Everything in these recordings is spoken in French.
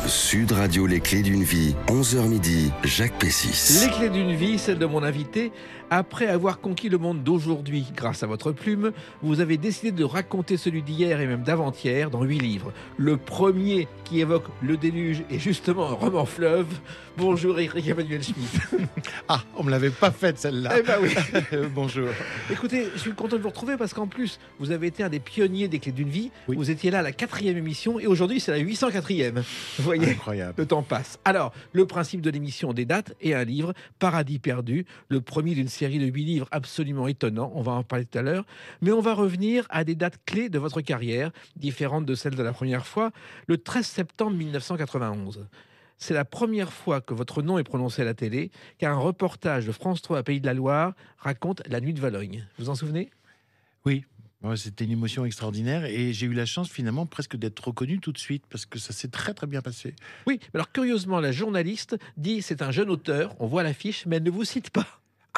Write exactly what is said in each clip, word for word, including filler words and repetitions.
Sud Radio, les clés d'une vie, onze heures midi, Jacques Pessis. Les clés d'une vie, celle de mon invité. Après avoir conquis le monde d'aujourd'hui grâce à votre plume, vous avez décidé de raconter celui d'hier et même d'avant-hier dans huit livres. Le premier qui évoque le déluge est justement un roman fleuve. Bonjour Éric Emmanuel Schmitt. Ah, on me l'avait pas faite celle-là. Eh ben oui. Bonjour. Écoutez, je suis content de vous retrouver parce qu'en plus, vous avez été un des pionniers des clés d'une vie. Oui. Vous étiez là à la quatrième émission et aujourd'hui c'est la huit cent quatrième. Vous voyez, Incroyable. le temps passe. Alors, le principe de l'émission, des dates et un livre, Paradis perdu, le premier d'une série de huit livres absolument étonnants. On va en parler tout à l'heure. Mais on va revenir à des dates clés de votre carrière, différentes de celles de la première fois, le treize septembre mille neuf cent quatre-vingt-onze. C'est la première fois que votre nom est prononcé à la télé, car un reportage de France trois à Pays de la Loire raconte la nuit de Valogne. Vous vous en souvenez ? Oui, ouais, c'était une émotion extraordinaire et j'ai eu la chance finalement presque d'être reconnu tout de suite parce que ça s'est très très bien passé. Oui, mais alors curieusement, la journaliste dit c'est un jeune auteur, on voit l'affiche, mais elle ne vous cite pas.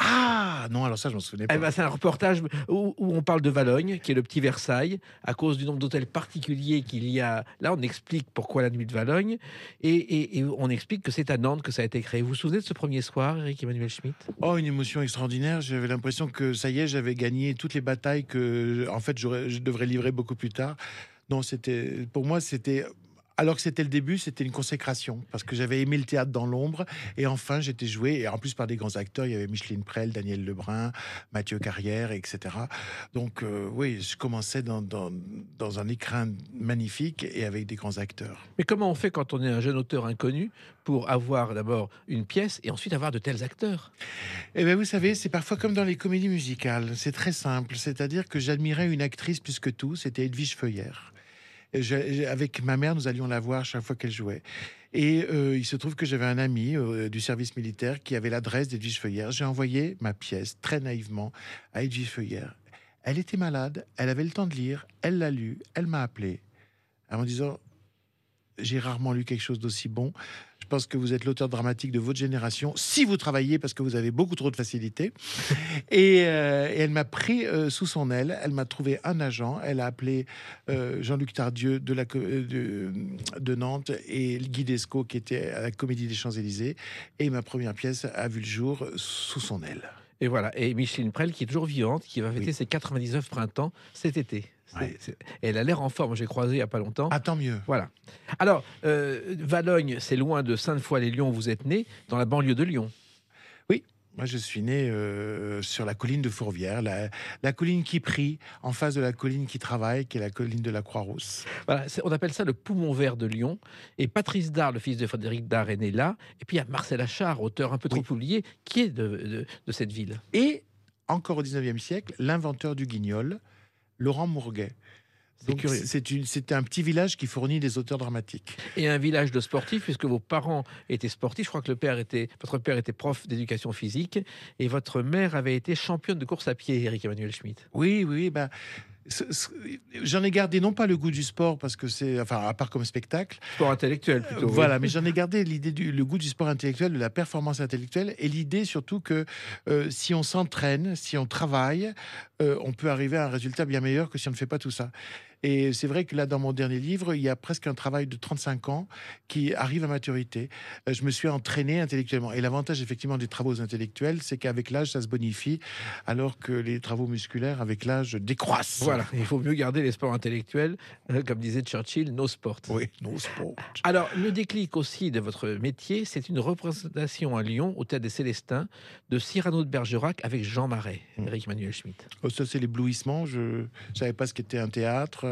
Ah non, alors ça je m'en souvenais pas. Eh ben, c'est un reportage où, où on parle de Valogne, qui est le petit Versailles, à cause du nombre d'hôtels particuliers qu'il y a. Là, on explique pourquoi la nuit de Valogne, et, et, et on explique que c'est à Nantes que ça a été créé. Vous vous souvenez de ce premier soir, Éric Emmanuel Schmitt ? Oh, une émotion extraordinaire. J'avais l'impression que ça y est, j'avais gagné toutes les batailles que en fait j'aurais, je devrais livrer beaucoup plus tard. Non, c'était pour moi c'était. Alors que c'était le début, c'était une consécration parce que j'avais aimé le théâtre dans l'ombre et enfin j'étais joué et en plus par des grands acteurs. Il y avait Micheline Prel, Daniel Lebrun, Mathieu Carrière, et cetera. Donc euh, oui, je commençais dans, dans, dans un écrin magnifique et avec des grands acteurs. Mais comment on fait quand on est un jeune auteur inconnu pour avoir d'abord une pièce et ensuite avoir de tels acteurs ? Eh bien, vous savez, c'est parfois comme dans les comédies musicales. C'est très simple. C'est-à-dire que j'admirais une actrice plus que tout. C'était Edwige Feuillère. Et je- avec ma mère, nous allions la voir chaque fois qu'elle jouait. Et euh, il se trouve que j'avais un ami euh, du service militaire qui avait l'adresse d'Edwige Feuillère. J'ai envoyé ma pièce très naïvement à Edwige Feuillère. Elle était malade, elle avait le temps de lire, elle l'a lu, elle m'a appelé en me disant « J'ai rarement lu quelque chose d'aussi bon. Je pense que vous êtes l'auteur dramatique de votre génération, si vous travaillez, parce que vous avez beaucoup trop de facilité. » Et, euh, et elle m'a pris euh, sous son aile, elle m'a trouvé un agent, elle a appelé euh, Jean-Luc Tardieu de, la, co- euh, de, de Nantes et Guy Descaux qui était à la Comédie des Champs-Élysées. Et ma première pièce a vu le jour sous son aile. Et voilà, et Micheline Prel, qui est toujours vivante, qui va fêter Oui. ses quatre-vingt-dix-neuf printemps cet été. C'est- Ouais. c'est- Elle a l'air en forme, j'ai croisé il n'y a pas longtemps. Ah, tant mieux. Voilà. Alors, euh, Valogne, c'est loin de Sainte-Foy-les-Lyons où vous êtes né, dans la banlieue de Lyon. Oui, moi je suis né euh, sur la colline de Fourvière, la, la colline qui prie, en face de la colline qui travaille, qui est la colline de la Croix-Rousse. Voilà, c'est- on appelle ça le poumon vert de Lyon. Et Patrice Dard, le fils de Frédéric Dard, est né là. Et puis il y a Marcel Achard, auteur un peu trop Oui. oublié, qui est de, de- de cette ville. Et encore au dix-neuvième siècle, l'inventeur du guignol, Laurent Mourguet. C'est Donc curieux. c'est une- c'est un petit village qui fournit des auteurs dramatiques. Et un village de sportifs, puisque vos parents étaient sportifs. Je crois que le père était, votre père était prof d'éducation physique. Et votre mère avait été championne de course à pied, Éric Emmanuel Schmitt. Oui, oui, ben, ce- ce- j'en ai gardé non pas le goût du sport parce que c'est, enfin, à part comme spectacle, Sport intellectuel plutôt. oui. voilà, mais j'en ai gardé l'idée du le goût du sport intellectuel, de la performance intellectuelle, et l'idée surtout que euh, si on s'entraîne, si on travaille, euh, on peut arriver à un résultat bien meilleur que si on ne fait pas tout ça. Et c'est vrai que là, dans mon dernier livre, il y a presque un travail de trente-cinq ans qui arrive à maturité. Euh, je me suis entraîné intellectuellement. Et l'avantage, effectivement, des travaux intellectuels, c'est qu'avec l'âge, ça se bonifie, alors que les travaux musculaires, avec l'âge, décroissent. Voilà, il faut mieux garder les sports intellectuels, euh, comme disait Churchill, no sport. Oui, no sport. Alors, le déclic aussi de votre métier, c'est une représentation à Lyon, au Théâtre des Célestins, de Cyrano de Bergerac avec Jean Marais, Mm. Éric Emmanuel Schmitt. Oh, ça, c'est l'éblouissement. Je ne savais pas ce qu'était un théâtre.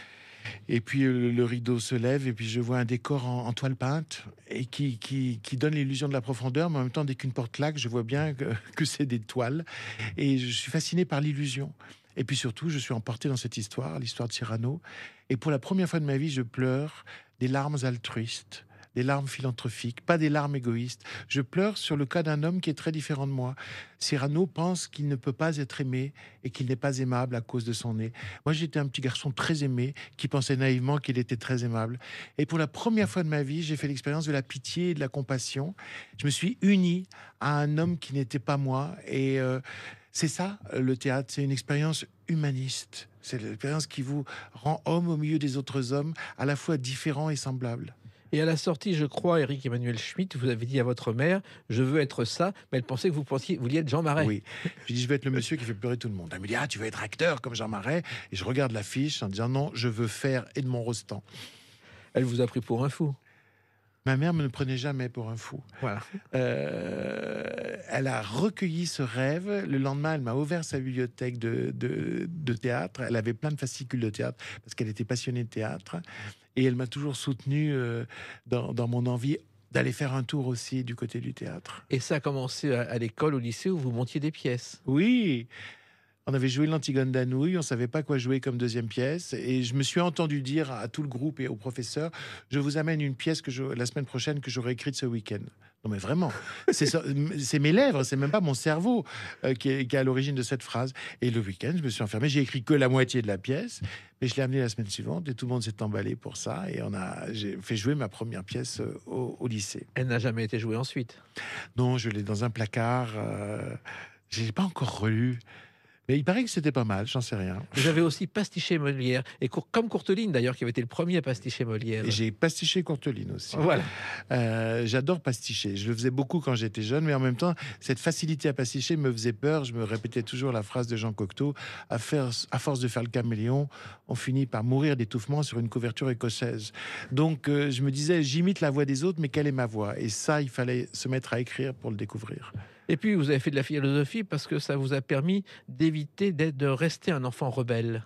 Et puis euh, le rideau se lève et puis je vois un décor en, en toile peinte et qui, qui, qui donne l'illusion de la profondeur, mais en même temps, dès qu'une porte claque, je vois bien que, que c'est des toiles. Et je suis fasciné par l'illusion. Et puis surtout, je suis emporté dans cette histoire, l'histoire de Cyrano. Et pour la première fois de ma vie, je pleure des larmes altruistes, des larmes philanthropiques, pas des larmes égoïstes. Je pleure sur le cas d'un homme qui est très différent de moi. Cyrano pense qu'il ne peut pas être aimé et qu'il n'est pas aimable à cause de son nez. Moi, j'étais un petit garçon très aimé qui pensait naïvement qu'il était très aimable. Et pour la première fois de ma vie, j'ai fait l'expérience de la pitié et de la compassion. Je me suis uni à un homme qui n'était pas moi. Et euh, c'est ça, le théâtre. C'est une expérience humaniste. C'est l'expérience qui vous rend homme au milieu des autres hommes, à la fois différents et semblables. Et à la sortie, je crois, Éric Emmanuel Schmitt, vous avez dit à votre mère, je veux être ça, mais elle pensait que vous pensiez, vous vouliez être Jean Marais. Oui. Je dis, je vais être le monsieur qui fait pleurer tout le monde. Elle me dit, ah, tu veux être acteur comme Jean Marais? Et je regarde l'affiche en disant, non, je veux faire Edmond Rostand. Elle vous a pris pour un fou. Ma mère me ne prenait jamais pour un fou. Voilà. Euh, elle a recueilli ce rêve. Le lendemain, elle m'a ouvert sa bibliothèque de, de, de théâtre. Elle avait plein de fascicules de théâtre parce qu'elle était passionnée de théâtre. Et elle m'a toujours soutenu euh, dans, dans mon envie d'aller faire un tour aussi du côté du théâtre. Et ça a commencé à, à l'école, au lycée, où vous montiez des pièces. Oui. On avait joué l'Antigone d'Anouilh, on savait pas quoi jouer comme deuxième pièce, et je me suis entendu dire à tout le groupe et au professeur, je vous amène une pièce que je, la semaine prochaine que j'aurai écrite ce week-end. Non mais vraiment, c'est, ça, c'est mes lèvres, c'est même pas mon cerveau euh, qui, est, qui est à l'origine de cette phrase. Et le week-end, je me suis enfermé, j'ai écrit que la moitié de la pièce, mais je l'ai amené la semaine suivante et tout le monde s'est emballé pour ça, et on a, j'ai fait jouer ma première pièce au, au lycée. Elle n'a jamais été jouée ensuite. Non, je l'ai dans un placard, euh, je l'ai pas encore relu. Mais il paraît que c'était pas mal, j'en sais rien. Vous avez aussi pastiché Molière, et cour- comme Courteline d'ailleurs, qui avait été le premier à pasticher Molière. Et j'ai pastiché Courteline aussi. Voilà. Euh, j'adore pasticher. Je le faisais beaucoup quand j'étais jeune, mais en même temps, cette facilité à pasticher me faisait peur. Je me répétais toujours la phrase de Jean Cocteau, à, faire, à force de faire le caméléon, on finit par mourir d'étouffement sur une couverture écossaise. Donc euh, je me disais, j'imite la voix des autres, mais quelle est ma voix? Et ça, il fallait se mettre à écrire pour le découvrir. Et puis, vous avez fait de la philosophie parce que ça vous a permis d'éviter d'être, de rester un enfant rebelle.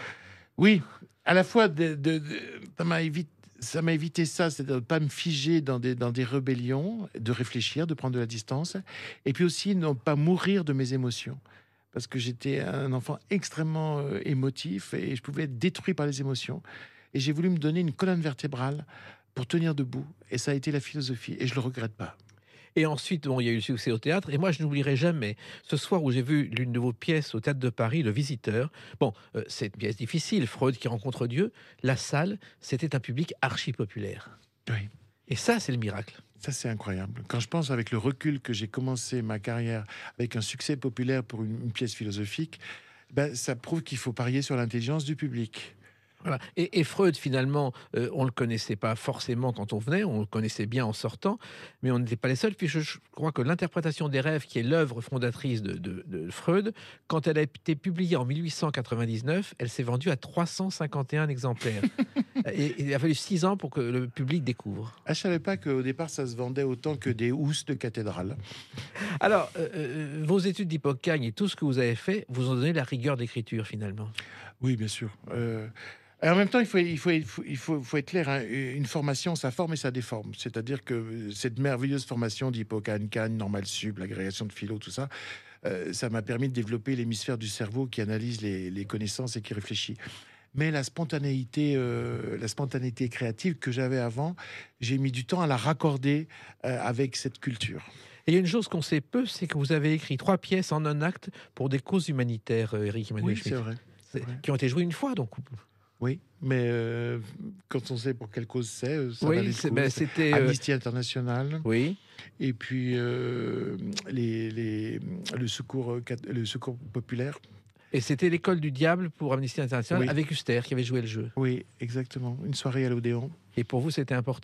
Oui, à la fois, de, de, de, ça m'a évité, ça m'a évité ça, c'est de ne pas me figer dans des, dans des rébellions, de réfléchir, de prendre de la distance, et puis aussi ne pas mourir de mes émotions. Parce que j'étais un enfant extrêmement euh, émotif et je pouvais être détruit par les émotions. Et j'ai voulu me donner une colonne vertébrale pour tenir debout. Et ça a été la philosophie, et je le regrette pas. Et ensuite, bon, il y a eu le succès au théâtre. Et moi, je n'oublierai jamais ce soir où j'ai vu l'une de vos pièces au Théâtre de Paris, Le Visiteur. Bon, euh, c'est une pièce difficile, Freud qui rencontre Dieu. La salle, c'était un public archi populaire. Oui. Et ça, c'est le miracle. Ça, c'est incroyable. Quand je pense avec le recul que j'ai commencé ma carrière avec un succès populaire pour une, une pièce philosophique, ben, ça prouve qu'il faut parier sur l'intelligence du public. Voilà. Et, et Freud, finalement, euh, on ne le connaissait pas forcément quand on venait, on le connaissait bien en sortant, mais on n'était pas les seuls. Puis je, je crois que l'interprétation des rêves, qui est l'œuvre fondatrice de, de, de Freud, quand elle a été publiée en mille huit cent quatre-vingt-dix-neuf, elle s'est vendue à trois cent cinquante et un exemplaires. et, et il a fallu six ans pour que le public découvre. Ah, je savais pas qu'au départ, ça se vendait autant que des housses de cathédrale. Alors, euh, euh, vos études d'Hippocagne et tout ce que vous avez fait vous ont donné la rigueur d'écriture, finalement. Oui, bien sûr. Euh... Et en même temps, il faut, il faut, il faut, il faut, faut être clair, hein, une formation, ça forme et ça déforme. C'est-à-dire que cette merveilleuse formation d'Hippocagne, Cagne, Normal Sup, l'agrégation de philo, tout ça, euh, ça m'a permis de développer l'hémisphère du cerveau qui analyse les, les connaissances et qui réfléchit. Mais la spontanéité, euh, la spontanéité créative que j'avais avant, j'ai mis du temps à la raccorder euh, avec cette culture. Et il y a une chose qu'on sait peu, c'est que vous avez écrit trois pièces en un acte pour des causes humanitaires, euh, Éric Emmanuel Oui, Schmitt. c'est vrai. C'est, qui ont été jouées une fois, donc. Oui, mais euh, quand on sait pour quelle cause c'est, ça oui, valait le c'est, coup. ben, c'était euh... Amnesty International. Oui. Et puis euh, les, les, le, secours, le secours populaire. Et c'était l'école du diable pour Amnesty International, oui. Avec Huster qui avait joué le jeu. Oui, exactement. Une soirée à l'Odéon. Et pour vous, c'était important ?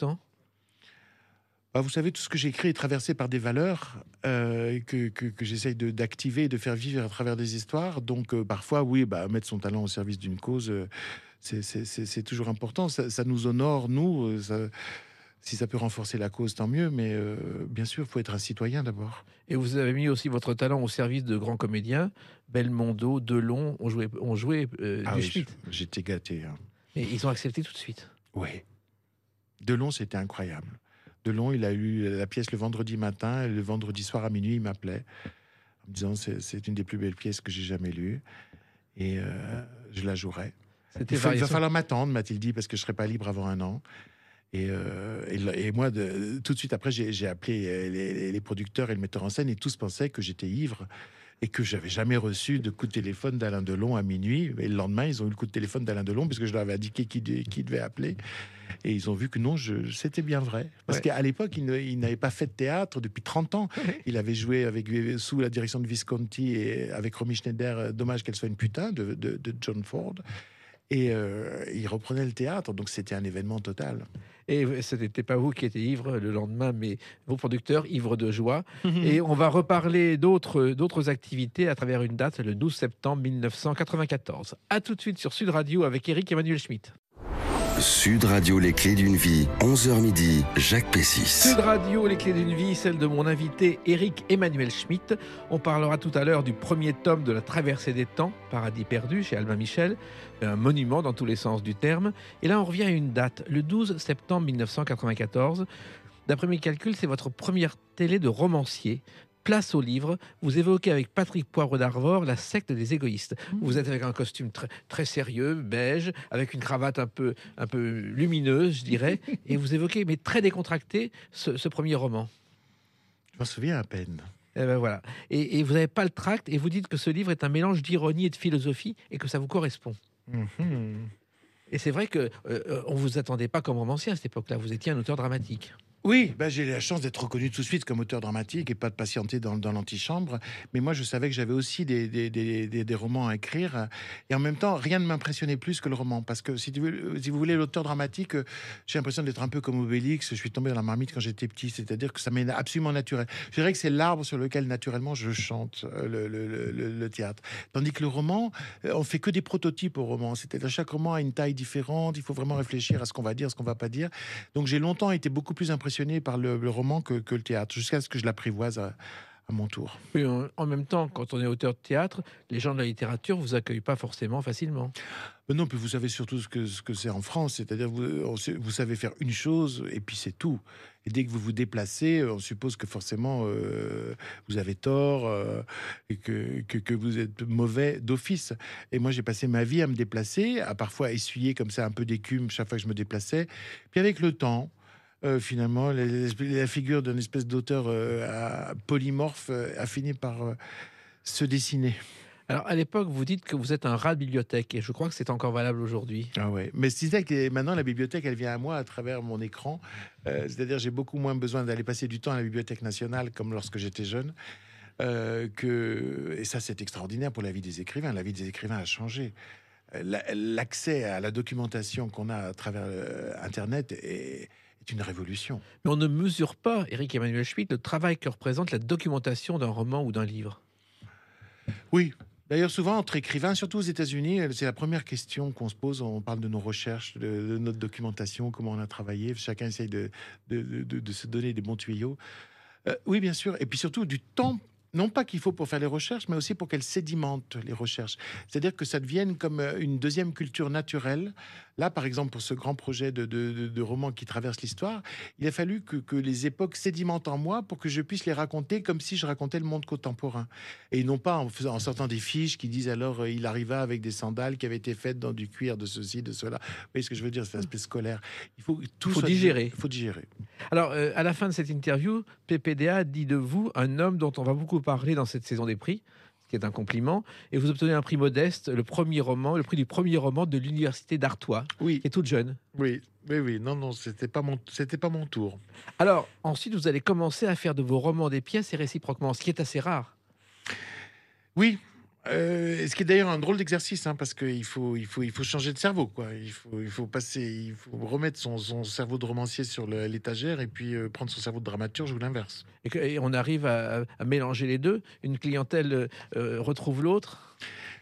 Bah, vous savez, tout ce que j'écris est traversé par des valeurs euh, que, que, que j'essaye de, d'activer et de faire vivre à travers des histoires. Donc, euh, parfois, oui, bah, mettre son talent au service d'une cause, euh, c'est, c'est, c'est, c'est toujours important. Ça, ça nous honore, nous. Ça, si ça peut renforcer la cause, tant mieux. Mais euh, bien sûr, il faut être un citoyen d'abord. Et vous avez mis aussi votre talent au service de grands comédiens. Belmondo, Delon ont joué, ont joué euh, ah du oui, Schmitt. J'étais gâté. Hein. Et ils ont accepté tout de suite. Oui. Delon, c'était incroyable. Delon, il a eu la pièce le vendredi matin, et le vendredi soir à minuit, il m'appelait en me disant c'est, c'est une des plus belles pièces que j'ai jamais lues et euh, je la jouerai. Il, fa- il va falloir m'attendre, m'a-t-il dit, parce que je serai pas libre avant un an. Et, euh, et, et moi, de, tout de suite après, j'ai, j'ai appelé les, les producteurs et le metteur en scène et tous pensaient que j'étais ivre et que j'avais jamais reçu de coup de téléphone d'Alain Delon à minuit. Et le lendemain, ils ont eu le coup de téléphone d'Alain Delon parce que je leur avais indiqué qui, qui devait appeler. Et ils ont vu que non, je, c'était bien vrai. Parce ouais. qu'à l'époque, il, ne, il n'avait pas fait de théâtre depuis trente ans. Ouais. Il avait joué avec, sous la direction de Visconti et avec Romy Schneider, Dommage qu'elle soit une putain, de, de, de John Ford. Et euh, il reprenait le théâtre, donc c'était un événement total. Et ce n'était pas vous qui étiez ivre le lendemain, mais vos producteurs, ivres de joie. Et on va reparler d'autres d'autres activités à travers une date, le douze septembre mille neuf cent quatre-vingt-quatorze. À tout de suite sur Sud Radio avec Éric Emmanuel Schmitt. Sud Radio, les clés d'une vie, onze heures midi, Jacques Pessis. Sud Radio, les clés d'une vie, celle de mon invité Éric Emmanuel Schmitt. On parlera tout à l'heure du premier tome de La Traversée des temps, Paradis perdu, chez Albin Michel, un monument dans tous les sens du terme. Et là, on revient à une date, le douze septembre mille neuf cent quatre-vingt-quatorze. D'après mes calculs, c'est votre première télé de romancier. Place au livre, vous évoquez avec Patrick Poivre d'Arvor la secte des égoïstes. Vous êtes avec un costume très, très sérieux, beige, avec une cravate un peu, un peu lumineuse, je dirais, et vous évoquez, mais très décontracté, ce, ce premier roman. Je m'en souviens à peine. Et ben voilà. Et, et vous n'avez pas le tract, et vous dites que ce livre est un mélange d'ironie et de philosophie, et que ça vous correspond. Mm-hmm. Et c'est vrai qu'on euh, ne vous attendait pas comme romancier à cette époque-là, vous étiez un auteur dramatique. Oui, bah, j'ai eu la chance d'être reconnu tout de suite comme auteur dramatique et pas de patienter dans, dans l'antichambre. Mais moi, je savais que j'avais aussi des, des, des, des, des romans à écrire. Et en même temps, rien ne m'impressionnait plus que le roman. Parce que si, tu veux, si vous voulez, l'auteur dramatique, j'ai l'impression d'être un peu comme Obélix. Je suis tombé dans la marmite quand j'étais petit. C'est-à-dire que ça m'est absolument naturel. Je dirais que c'est l'arbre sur lequel, naturellement, je chante le, le, le, le théâtre. Tandis que le roman, on fait que des prototypes au roman. C'est-à-dire chaque roman a une taille différente. Il faut vraiment réfléchir à ce qu'on va dire, ce qu'on va pas dire. Donc j'ai longtemps été beaucoup plus impressionné par le, le roman que, que le théâtre, jusqu'à ce que je l'apprivoise à, à mon tour. Oui, en, en même temps, quand on est auteur de théâtre, les gens de la littérature vous accueillent pas forcément facilement. Mais non, puis vous savez surtout ce que, ce que c'est en France, c'est-à-dire vous, on, vous savez faire une chose et puis c'est tout. Et dès que vous vous déplacez, on suppose que forcément euh, vous avez tort euh, et que, que, que vous êtes mauvais d'office. Et moi, j'ai passé ma vie à me déplacer, à parfois essuyer comme ça un peu d'écume chaque fois que je me déplaçais. Puis avec le temps, Euh, finalement, la, la figure d'une espèce d'auteur euh, polymorphe euh, a fini par euh, se dessiner. Alors, à l'époque, vous dites que vous êtes un rat de bibliothèque, et je crois que c'est encore valable aujourd'hui. Ah ouais. Mais c'est que maintenant, la bibliothèque, elle vient à moi à travers mon écran. Euh, c'est-à-dire, j'ai beaucoup moins besoin d'aller passer du temps à la Bibliothèque nationale, comme lorsque j'étais jeune. Euh, que... Et ça, c'est extraordinaire pour la vie des écrivains. La vie des écrivains a changé. L'accès à la documentation qu'on a à travers euh, Internet est... une révolution. Mais on ne mesure pas, Éric Emmanuel Schmitt, le travail que représente la documentation d'un roman ou d'un livre. Oui. D'ailleurs, souvent, entre écrivains, surtout aux États-Unis, c'est la première question qu'on se pose. On parle de nos recherches, de, de notre documentation, comment on a travaillé. Chacun essaye de, de, de, de se donner des bons tuyaux. Euh, oui, bien sûr. Et puis surtout, du temps. Non pas qu'il faut pour faire les recherches, mais aussi pour qu'elles sédimentent les recherches. C'est-à-dire que ça devienne comme une deuxième culture naturelle. Là, par exemple, pour ce grand projet de, de, de, de roman qui traverse l'histoire, il a fallu que, que les époques sédimentent en moi pour que je puisse les raconter comme si je racontais le monde contemporain. Et non pas en, faisant, en sortant des fiches qui disent alors euh, il arriva avec des sandales qui avaient été faites dans du cuir de ceci, de cela. Vous voyez ce que je veux dire, c'est l'aspect scolaire. Il faut tout faut digérer. Il faut digérer. Alors, euh, à la fin de cette interview, P P D A dit de vous un homme dont on va beaucoup parler dans cette saison des prix, ce qui est un compliment, et vous obtenez un prix modeste, le premier roman, le prix du premier roman de l'université d'Artois, oui. qui est toute jeune. Oui, oui, oui, non, non, c'était pas mon, c'était pas mon tour. Alors, ensuite, vous allez commencer à faire de vos romans des pièces et réciproquement, ce qui est assez rare. Oui. Euh, ce qui est d'ailleurs un drôle d'exercice, hein, parce qu'il faut, il faut, il faut changer de cerveau, quoi. Il faut, il faut passer, il faut remettre son, son cerveau de romancier sur le, l'étagère et puis euh, prendre son cerveau de dramaturge ou l'inverse. Et, que, et on arrive à, à mélanger les deux. Une clientèle euh, retrouve l'autre.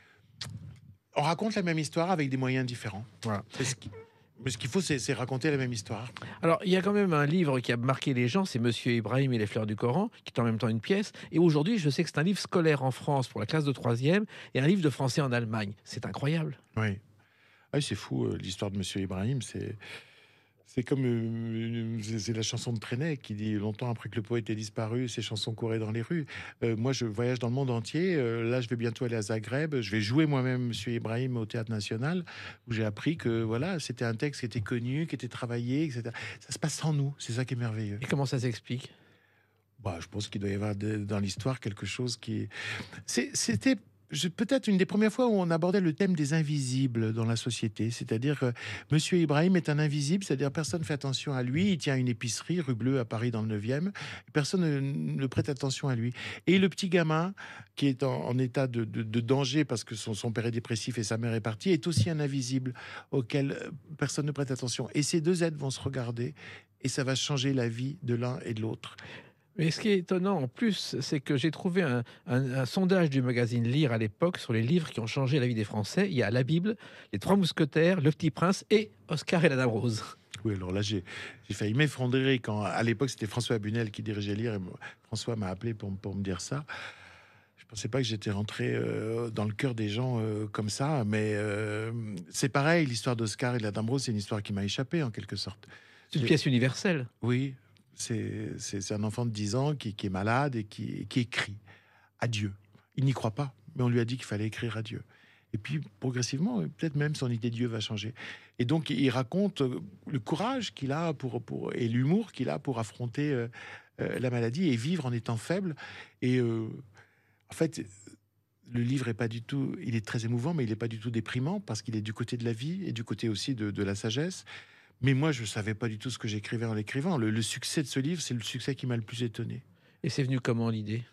On raconte la même histoire avec des moyens différents. Voilà. C'est ce qui... Mais ce qu'il faut, c'est, c'est raconter la même histoire. Alors, il y a quand même un livre qui a marqué les gens, c'est Monsieur Ibrahim et les fleurs du Coran, qui est en même temps une pièce. Et aujourd'hui, je sais que c'est un livre scolaire en France pour la classe de troisième et un livre de français en Allemagne. C'est incroyable. Oui, ah, c'est fou, euh, l'histoire de Monsieur Ibrahim. C'est, c'est comme euh, c'est, c'est la chanson de Trenet qui dit longtemps après que le poète ait disparu, ses chansons couraient dans les rues. Euh, moi, je voyage dans le monde entier. Euh, là, je vais bientôt aller à Zagreb. Je vais jouer moi-même Monsieur Ibrahim au Théâtre National, où j'ai appris que voilà, c'était un texte qui était connu, qui était travaillé, et cetera. Ça se passe sans nous. C'est ça qui est merveilleux. Et comment ça s'explique? Bah, je pense qu'il doit y avoir de, dans l'histoire quelque chose qui. C'est, c'était. je, peut-être une des premières fois où on abordait le thème des invisibles dans la société. C'est-à-dire que Monsieur Ibrahim est un invisible, c'est-à-dire personne ne fait attention à lui. Il tient une épicerie rue Bleue à Paris dans le neuvième. Personne ne, ne prête attention à lui. Et le petit gamin qui est en, en état de, de, de danger parce que son, son père est dépressif et sa mère est partie est aussi un invisible auquel personne ne prête attention. Et ces deux êtres vont se regarder et ça va changer la vie de l'un et de l'autre. Mais ce qui est étonnant en plus, c'est que j'ai trouvé un, un- un sondage du magazine Lire à l'époque sur les livres qui ont changé la vie des Français. Il y a la Bible, Les Trois Mousquetaires, Le Petit Prince et Oscar et la Dame Rose. Oui, alors là, j'ai j'ai failli m'effondrer quand, à l'époque, c'était François Bunel qui dirigeait Lire. Et moi, François m'a appelé pour, pour me dire ça. Je pensais pas que j'étais rentré euh, dans le cœur des gens euh, comme ça. Mais euh, c'est pareil, l'histoire d'Oscar et de la Dame Rose, c'est une histoire qui m'a échappé, en quelque sorte. C'est une J'ai- pièce universelle. Oui, c'est c'est- c'est un enfant de dix ans qui, qui est malade et qui, qui écrit à Dieu. Il n'y croit pas, mais on lui a dit qu'il fallait écrire à Dieu. Et puis, progressivement, peut-être même son idée de Dieu va changer. Et donc, il raconte euh, le courage qu'il a pour, pour, et l'humour qu'il a pour affronter euh, euh, la maladie et vivre en étant faible. Et euh, en fait, le livre est pas du tout... Il est très émouvant, mais il n'est pas du tout déprimant parce qu'il est du côté de la vie et du côté aussi de, de la sagesse. Mais moi, je ne savais pas du tout ce que j'écrivais en l'écrivant. Le, le succès de ce livre, c'est le succès qui m'a le plus étonné. Et c'est venu comment l'idée?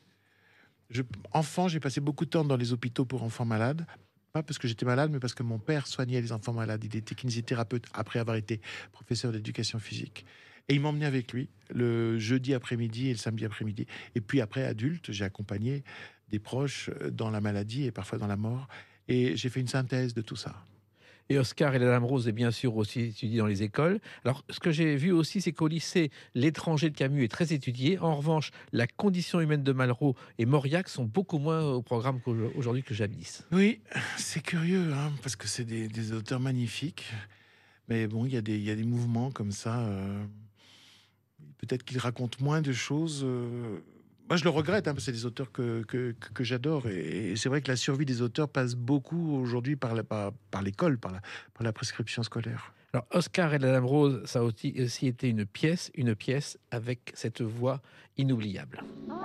Je, enfant, j'ai passé beaucoup de temps dans les hôpitaux pour enfants malades. Pas parce que j'étais malade, mais parce que mon père soignait les enfants malades. Il était kinésithérapeute après avoir été professeur d'éducation physique. Et il m'emmenait avec lui le jeudi après-midi et le samedi après-midi. Et puis après, adulte, j'ai accompagné des proches dans la maladie et parfois dans la mort. Et j'ai fait une synthèse de tout ça. Et Oscar et la Dame Rose est bien sûr aussi étudié dans les écoles. Alors, ce que j'ai vu aussi, c'est qu'au lycée, L'étranger de Camus est très étudié. En revanche, La condition humaine de Malraux et Mauriac sont beaucoup moins au programme qu'aujourd'hui que jadis. Oui, c'est curieux, hein, parce que c'est des, des auteurs magnifiques. Mais bon, il y, a des- il y a des mouvements comme ça. euh, Peut-être qu'ils racontent moins de choses. euh. Moi, je le regrette, hein, parce que c'est des auteurs que, que, que- que j'adore. Et, et c'est vrai que la survie des auteurs passe beaucoup aujourd'hui par, la- par, par l'école, par la, par la prescription scolaire. Alors, Oscar et la Dame Rose, ça a aussi, aussi été une pièce, une pièce avec cette voix inoubliable.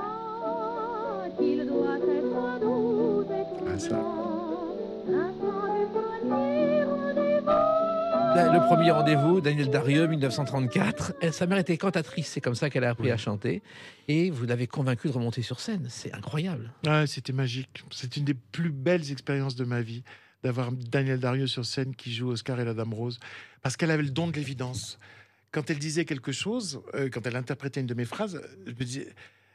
Ah, qu'il doit être doux et Ah, ça. troublant, l'instant du premier rendez-vous. Le premier rendez-vous, Daniel Darieux, mille neuf cent trente-quatre. Et sa mère était cantatrice, c'est comme ça qu'elle a appris Oui. à chanter. Et vous l'avez convaincue de remonter sur scène. C'est incroyable. Ah, c'était magique. C'est une des plus belles expériences de ma vie d'avoir Daniel Darieux sur scène qui joue Oscar et la Dame Rose, parce qu'elle avait le don de l'évidence. Quand elle disait quelque chose, euh, quand elle interprétait une de mes phrases, je me disais,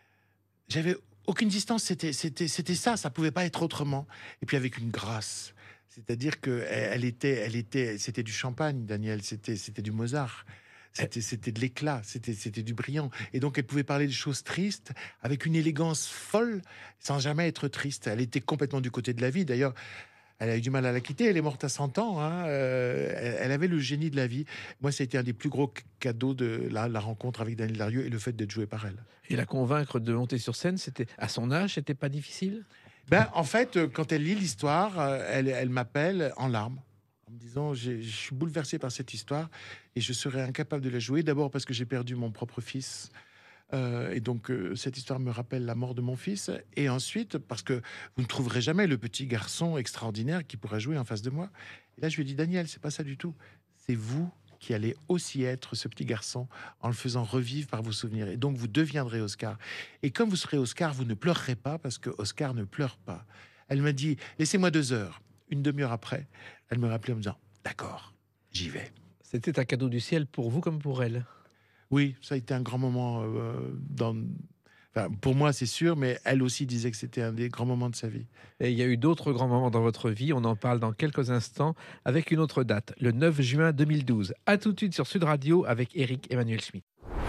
j'avais aucune distance. C'était, c'était, c'était ça. Ça pouvait pas être autrement. Et puis avec une grâce. C'est-à-dire que elle, elle était, elle était, c'était du champagne, Daniel. C'était, c'était du Mozart. C'était, c'était de l'éclat. C'était, c'était du brillant. Et donc elle pouvait parler de choses tristes avec une élégance folle, sans jamais être triste. Elle était complètement du côté de la vie. D'ailleurs, elle a eu du mal à la quitter. Elle est morte à cent ans. Hein. Euh, elle, elle avait le génie de la vie. Moi, ça a été un des plus gros cadeaux de la, la rencontre avec Daniel Darieux et le fait d'être joué par elle. Et la convaincre de monter sur scène, c'était à son âge, c'était pas difficile. Ben, en fait, euh, quand elle lit l'histoire, euh, elle, elle m'appelle en larmes, en me disant j'ai- je suis bouleversé par cette histoire et je serais incapable de la jouer. D'abord parce que j'ai perdu mon propre fils. Euh, et donc, euh, cette histoire me rappelle la mort de mon fils. Et ensuite, parce que vous ne trouverez jamais le petit garçon extraordinaire qui pourrait jouer en face de moi. Et là, je lui ai dit Daniel, c'est pas ça du tout. C'est vous qui allez aussi être ce petit garçon en le faisant revivre par vos souvenirs. Et donc, vous deviendrez Oscar. Et comme vous serez Oscar, vous ne pleurerez pas parce que Oscar ne pleure pas. Elle m'a dit, laissez-moi deux heures. Une demi-heure après, elle me rappelait en me disant, d'accord, j'y vais. C'était un cadeau du ciel pour vous comme pour elle. Oui, ça a été un grand moment euh, dans... Enfin, pour moi, c'est sûr, mais elle aussi disait que c'était un des grands moments de sa vie. Et il y a eu d'autres grands moments dans votre vie. On en parle dans quelques instants avec une autre date, le neuf juin deux mille douze. À tout de suite sur Sud Radio avec Éric Emmanuel Schmitt.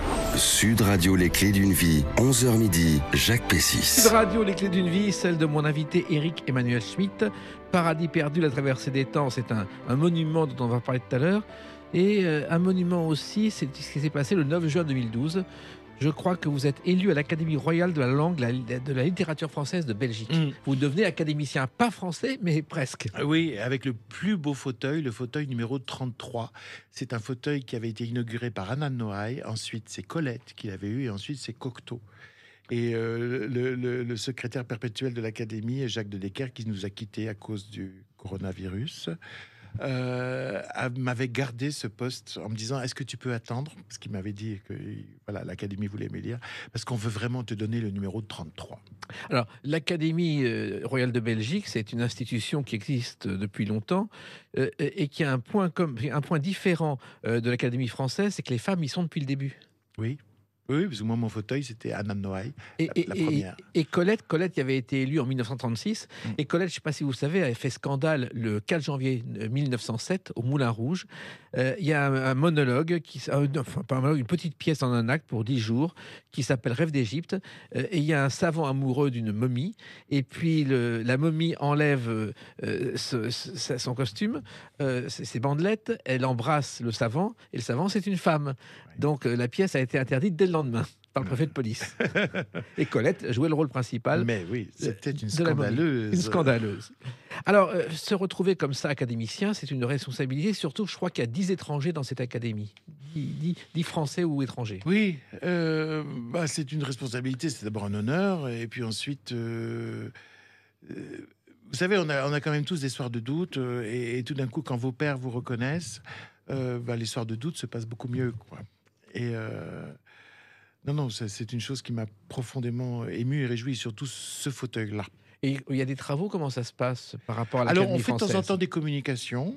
Sud Radio, les clés d'une vie, onze heures midi, Jacques Pessis. Sud Radio, les clés d'une vie, celle de mon invité Éric Emmanuel Schmitt. Paradis perdu, la traversée des temps, c'est un, un monument dont on va parler tout à l'heure. Et euh, un monument aussi, c'est ce qui s'est passé le neuf juin deux mille douze. Je crois que vous êtes élu à l'Académie royale de la langue, la- de la littérature française de Belgique. Mm. Vous devenez académicien, pas français, mais presque. Oui, avec le plus beau fauteuil, le fauteuil numéro trente-trois. C'est un fauteuil qui avait été inauguré par Anna Noailles. Ensuite, c'est Colette qui l'avait eu et ensuite, c'est Cocteau. Et euh, le, le- le secrétaire perpétuel de l'Académie, Jacques de Decker, qui nous a quittés à cause du coronavirus, euh, a- m'avait gardé ce poste en me disant: est-ce que tu peux attendre? Parce qu'il m'avait dit que voilà, l'Académie voulait m'élire, parce qu'on veut vraiment te donner le numéro de trente-trois. Alors, l'Académie euh, royale de Belgique, c'est une institution qui existe depuis longtemps euh, et et qui a un point, comme, un point différent euh, de l'Académie française, c'est que les femmes y sont depuis le début. Oui. Oui, parce que moi, mon fauteuil, c'était Anna de Noailles, Et, la, et- la et- première. et Colette, Colette qui avait été élue en mille neuf cent trente-six, Mm. et Colette, je ne sais pas si vous savez, avait fait scandale le quatre janvier mille neuf cent sept au Moulin Rouge. Euh, Il y a un, un monologue, qui, s- un- enfin pas un monologue, une petite pièce en un acte pour dix jours, qui s'appelle Rêve d'Égypte. Euh, et il y a un savant amoureux d'une momie, et puis le- la momie enlève euh, euh, ce- ce- son costume, euh, ses ses bandelettes, elle embrasse le savant, et le savant, c'est une femme. Donc euh, la pièce a été interdite dès le lendemain par le préfet de police. Et Colette jouait le rôle principal Mais oui, c'était une de la momie. scandaleuse. Une scandaleuse. Alors, euh, se retrouver comme ça académicien, c'est une responsabilité. Surtout, je crois qu'il y a dix étrangers dans cette académie. dix, dix- dix Français ou étrangers. Oui, euh, bah, c'est une responsabilité, c'est d'abord un honneur, et puis ensuite, euh, euh, vous savez, on a, on a quand même tous des soirs de doute, euh, et, et tout d'un coup, quand vos pères vous reconnaissent, euh, bah, les soirs de doute se passent beaucoup mieux, quoi. Et euh, non, non, ça, c'est une chose qui m'a profondément ému et réjoui, surtout ce fauteuil-là. Et il y a des travaux, comment ça se passe par rapport à Alors, l'académie on fait de française? temps en temps des communications.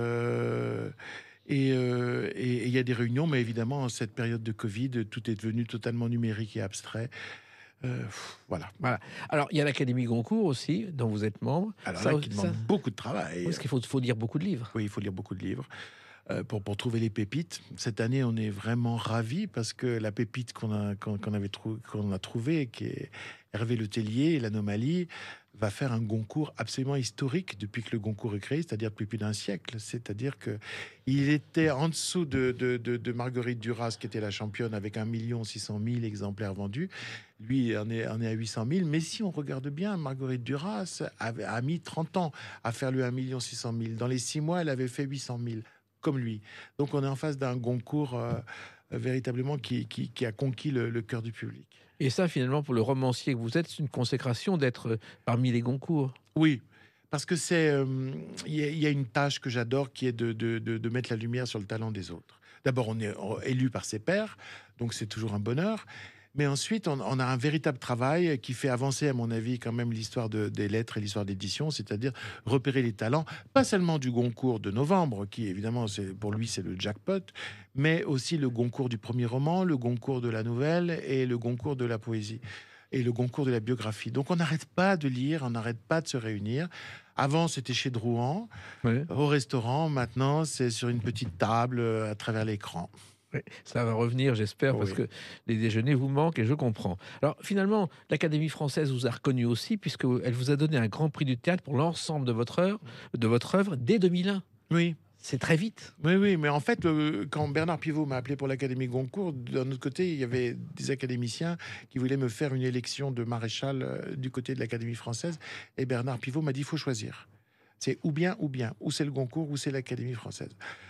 euh, Et euh, et- et il y a des réunions, mais évidemment, en cette période de Covid, tout est devenu totalement numérique et abstrait. Euh, pff, voilà. Voilà. Alors, il y a l'Académie Goncourt aussi, dont vous êtes membre. Alors Ça, là, qui demande ça- beaucoup de travail. parce qu'il faut, faut lire beaucoup de livres. Oui, il faut lire beaucoup de livres euh, pour, pour trouver les pépites. Cette année, on est vraiment ravis parce que la pépite qu'on a, qu'on, qu'on avait trou- qu'on a trouvée, qui est Hervé Le Tellier, l'Anomalie, va faire un Goncourt absolument historique depuis que le Goncourt est créé, c'est-à-dire depuis plus d'un siècle. C'est-à-dire que il était en dessous de, de, de, de Marguerite Duras, qui était la championne, avec un million six cent mille exemplaires vendus. Lui en est, en est à huit cent mille. Mais si on regarde bien, Marguerite Duras avait, a mis trente ans à faire le un million six cent mille. Dans les six mois, elle avait fait huit cent mille, comme lui. Donc on est en face d'un Goncourt euh, euh, véritablement qui, qui, qui a conquis le, le cœur du public. Et ça, finalement, pour le romancier que vous êtes, c'est une consécration d'être euh, parmi les Goncourt. Oui, parce que c'est euh, il y, a- il y a une tâche que j'adore qui est de, de, de, de mettre la lumière sur le talent des autres. D'abord, on est élu par ses pairs, donc c'est toujours un bonheur. Mais ensuite, on, on a un véritable travail qui fait avancer, à mon avis, quand même l'histoire de- des lettres et l'histoire d'édition, c'est-à-dire repérer les talents, pas seulement du Goncourt de novembre, qui évidemment, c'est, pour lui, c'est le jackpot, mais aussi le Goncourt du premier roman, le Goncourt de la nouvelle et le Goncourt de la poésie et le Goncourt de la biographie. Donc on n'arrête pas de lire, on n'arrête pas de se réunir. Avant, c'était chez Drouan, Ouais. au restaurant. Maintenant, c'est sur une petite table euh, à travers l'écran. Ouais, ça va revenir, j'espère, parce Oui. que les déjeuners vous manquent et je comprends. Alors, finalement, l'Académie française vous a reconnu aussi, puisqu'elle vous a donné un grand prix du théâtre pour l'ensemble de votre œuvre, de votre œuvre dès deux mille un. Oui. C'est très vite. Oui, oui, mais en fait, euh, quand Bernard Pivot m'a appelé pour l'Académie Goncourt, d'un autre côté, il y avait des académiciens qui voulaient me faire une élection de maréchal euh, du côté de l'Académie française. Et Bernard Pivot m'a dit, il faut choisir. C'est ou bien, ou bien. Ou c'est le Goncourt, ou c'est l'Académie française.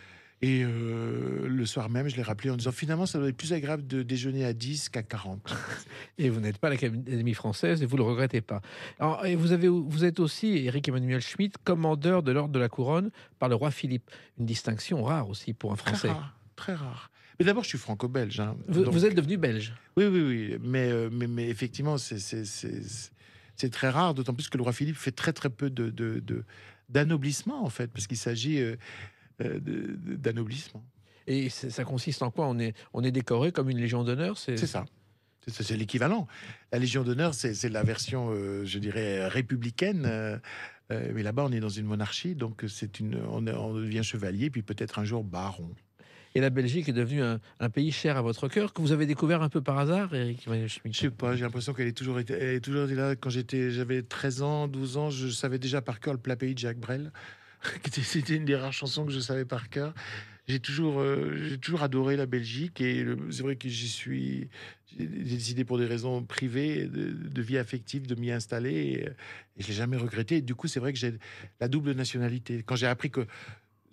Et euh, le soir même, je l'ai rappelé en disant, finalement, ça doit être plus agréable de déjeuner à dix qu'à quarante. Et vous n'êtes pas à l'Académie française et vous ne le regrettez pas. Alors, et vous, avez, vous êtes aussi, Éric Emmanuel Schmitt, commandeur de l'Ordre de la Couronne par le roi Philippe. Une distinction rare aussi pour un Très Français. rare, très rare. Mais d'abord, je suis franco-belge. hein. Vous, Donc- vous êtes devenu belge. Oui, oui, oui. Mais, euh, mais, mais effectivement, c'est, c'est, c'est, c'est très rare, d'autant plus que le roi Philippe fait très, très peu de, de, de- d'anoblissement, en fait, parce qu'il s'agit euh, euh, de- de- d'anoblissement. Et c'est- ça consiste en quoi on est, on est décoré comme une Légion d'honneur. C'est C'est ça. C'est, ça, c'est l'équivalent. La Légion d'honneur, c'est, c'est la version, euh, je dirais, républicaine. euh, euh, mais là-bas, on est dans une monarchie, donc c'est une, on, est- on devient chevalier, puis peut-être un jour baron. Et la Belgique est devenue un, un pays cher à votre cœur, que vous avez découvert un peu par hasard, Éric Emmanuel Schmitt. Je sais pas, j'ai l'impression qu'elle est toujours été, elle est toujours été là. Quand j'étais, j'avais treize ans, douze ans, je savais déjà par cœur le plat pays de Jacques Brel. qui était- C'était une des rares chansons que je savais par cœur. J'ai toujours, euh, j'ai toujours adoré la Belgique et le- c'est vrai que j'y suis. J'ai j'ai décidé pour des raisons privées, de, de vie affective, de m'y installer et, et je l'ai jamais regretté. Et du coup, c'est vrai que j'ai la double nationalité. Quand j'ai appris que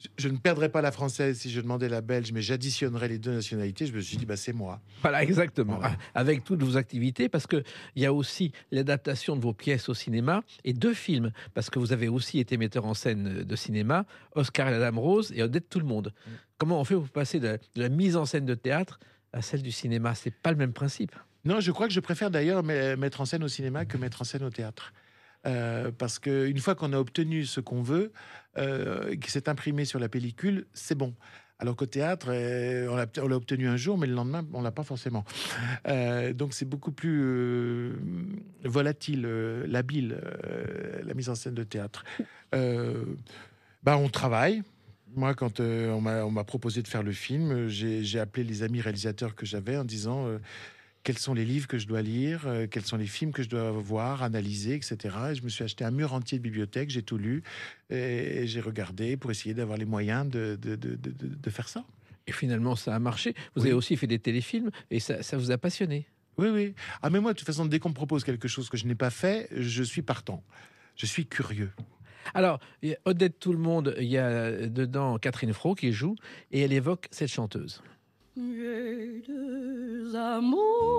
je ne perdrais pas la française si je demandais la belge, mais j'additionnerais les deux nationalités. Je me suis dit, bah, c'est moi. Voilà, exactement. Voilà. Avec toutes vos activités, parce qu'il y a aussi l'adaptation de vos pièces au cinéma et deux films, parce que vous avez aussi été metteur en scène de cinéma, Oscar et la Dame Rose et Odette Tout-le-Monde. Mm. Comment on fait pour passer de la, de la mise en scène de théâtre à celle du cinéma? C'est pas le même principe. Non, je crois que je préfère d'ailleurs me- mettre en scène au cinéma que mettre en scène au théâtre. Euh, parce qu'une fois qu'on a obtenu ce qu'on veut, euh, qui s'est imprimé sur la pellicule, c'est bon. Alors qu'au théâtre, euh, on l'a on l'a obtenu un jour, mais le lendemain, on l'a pas forcément. Euh, donc c'est beaucoup plus euh, volatile, euh, labile, euh, la mise en scène de théâtre. Euh, bah, on travaille. Moi, quand euh, on m'a on m'a proposé de faire le film, j'ai j'ai appelé les amis réalisateurs que j'avais en disant... euh, quels sont les livres que je dois lire, euh, quels sont les films que je dois voir, analyser, et cetera. Et je me suis acheté un mur entier de bibliothèque, j'ai tout lu et, et j'ai regardé pour essayer d'avoir les moyens de, de, de, de, de faire ça. Et finalement, ça a marché. Vous Oui. avez aussi fait des téléfilms et ça, ça vous a passionné. Oui, oui. Ah, mais moi, de toute façon, dès qu'on me propose quelque chose que je n'ai pas fait, je suis partant. Je suis curieux. Alors, il y a Odette Tout-le-Monde, il y a dedans Catherine Fro qui joue et elle évoque cette chanteuse. J'ai deux amours,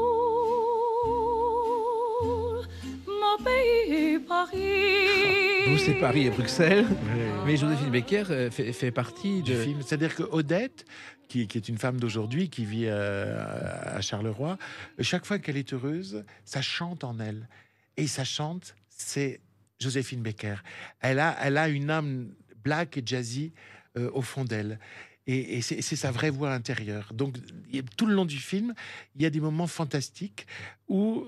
mon pays Paris. Vous, c'est Paris et Bruxelles, mais Joséphine Baker euh, fait, fait partie Du de... film. C'est-à-dire que Odette, qui, qui est une femme d'aujourd'hui, qui vit euh, à Charleroi, chaque fois qu'elle est heureuse, ça chante en elle. Et ça chante, c'est Joséphine Baker. Elle a, elle a une âme black et jazzy euh, au fond d'elle. Et, et c'est c'est sa vraie voix intérieure. Donc, il y a- tout le long du film, il y a des moments fantastiques où,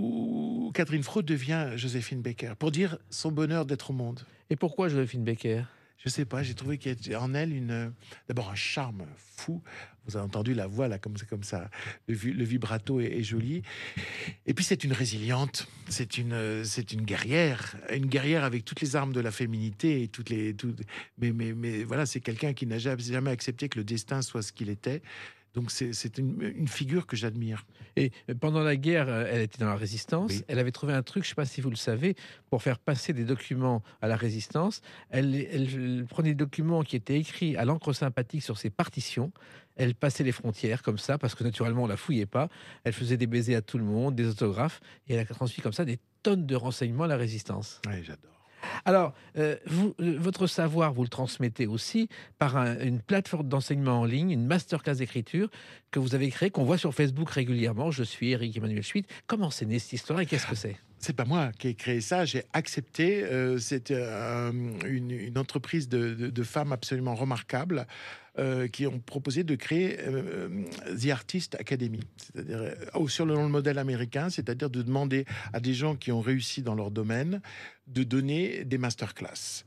où- où Catherine Fro devient Joséphine Baker pour dire son bonheur d'être au monde. Et pourquoi Joséphine Baker? Je sais pas, j'ai trouvé qu'il y a en elle une, d'abord un charme fou. Vous avez entendu la voix là, comme, comme ça, le, vi- le vibrato est, est joli. Et puis c'est une résiliente, c'est une, euh, c'est une guerrière, une guerrière avec toutes les armes de la féminité et toutes les, toutes- mais, mais, mais voilà, c'est quelqu'un qui n'a jamais, jamais accepté que le destin soit ce qu'il était. Donc c'est c'est une, une figure que j'admire. Et pendant la guerre, euh, elle était dans la résistance. Oui. Elle avait trouvé un truc, je ne sais pas si vous le savez, pour faire passer des documents à la résistance. Elle, elle prenait des documents qui étaient écrits à l'encre sympathique sur ses partitions. Elle passait les frontières comme ça, parce que naturellement, on la fouillait pas. Elle faisait des baisers à tout le monde, des autographes, et elle a transmis comme ça des tonnes de renseignements à la résistance. Oui, j'adore. Alors, euh, vous, euh, votre savoir, vous le transmettez aussi par un- une plateforme d'enseignement en ligne, une masterclass d'écriture que vous avez créée, qu'on voit sur Facebook régulièrement. Je suis Eric Emmanuel Schmitt. Comment c'est né cette histoire et qu'est-ce que c'est? C'est pas moi qui ai créé ça, j'ai accepté. Euh, c'est euh, une, une entreprise de, de- de femmes absolument remarquables euh, qui ont proposé de créer euh, The Artist Academy, c'est-à-dire euh, sur le, le modèle américain, c'est-à-dire de demander à des gens qui ont réussi dans leur domaine de donner des masterclass.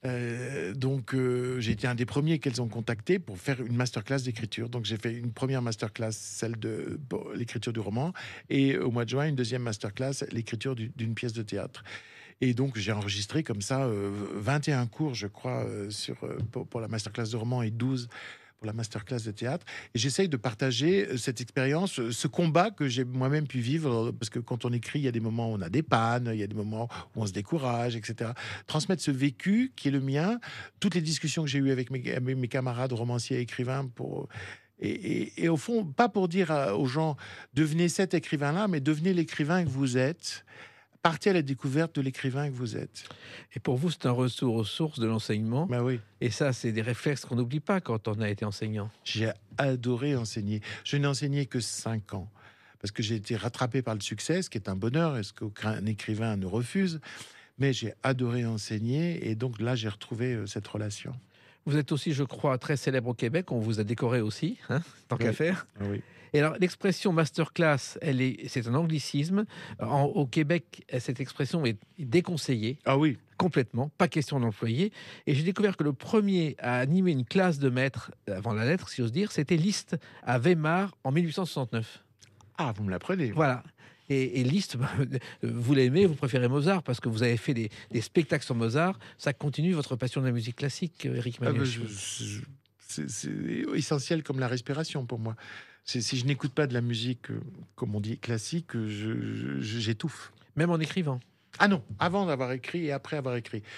Euh, donc, euh, j'ai été un des premiers qu'elles ont contacté pour faire une masterclass d'écriture. Donc, j'ai fait une première masterclass, celle de bon, l'écriture du roman, et au mois de juin, une deuxième masterclass, l'écriture du- d'une pièce de théâtre. Et donc, j'ai enregistré comme ça euh, vingt et un cours, je crois, euh, sur, euh, pour, pour la masterclass de roman et douze pour la masterclass de théâtre. Et j'essaye de partager euh, cette expérience, euh, ce combat que j'ai moi-même pu vivre, euh, parce que quand on écrit, il y a des moments où on a des pannes, il y a des moments où on se décourage, et cetera. Transmettre ce vécu qui est le mien, toutes les discussions que j'ai eues avec mes, mes- mes camarades romanciers et écrivains pour... Et, et- et au fond, pas pour dire à- aux gens, devenez cet écrivain-là, mais devenez l'écrivain que vous êtes. Partez à la découverte de l'écrivain que vous êtes. Et pour vous, c'est un retour aux sources de l'enseignement. Bah oui. Et ça, c'est des réflexes qu'on n'oublie pas quand on a été enseignant. J'ai adoré enseigner. Je n'ai enseigné que cinq ans parce que j'ai été rattrapé par le succès, ce qui est un bonheur et ce qu'aucun écrivain ne refuse. Mais j'ai adoré enseigner et donc là, j'ai retrouvé euh, cette relation. Vous êtes aussi, je crois, très célèbre au Québec. On vous a décoré aussi, hein, tant Oui. qu'à faire. Ah oui. Et alors, l'expression masterclass, elle est, c'est un anglicisme. En- au Québec, cette expression est déconseillée Ah oui. complètement. Pas question d'employer. Et j'ai découvert que le premier à animer une classe de maîtres avant la lettre, si j'ose dire, c'était Liszt à Weimar en mille huit cent soixante-neuf. Ah, vous me l'apprenez. Voilà. Et, et Liszt, bah, vous l'aimez, vous préférez Mozart parce que vous avez fait des, des spectacles sur Mozart. Ça continue votre passion de la musique classique, Eric Ah, Emmanuel bah, je- Schmitt. je- c'est c'est essentiel comme la respiration pour moi. C'est- Si je n'écoute pas de la musique, euh, comme on dit, classique, je- je- j'étouffe. Même en écrivant. Ah non, avant d'avoir écrit et après avoir écrit.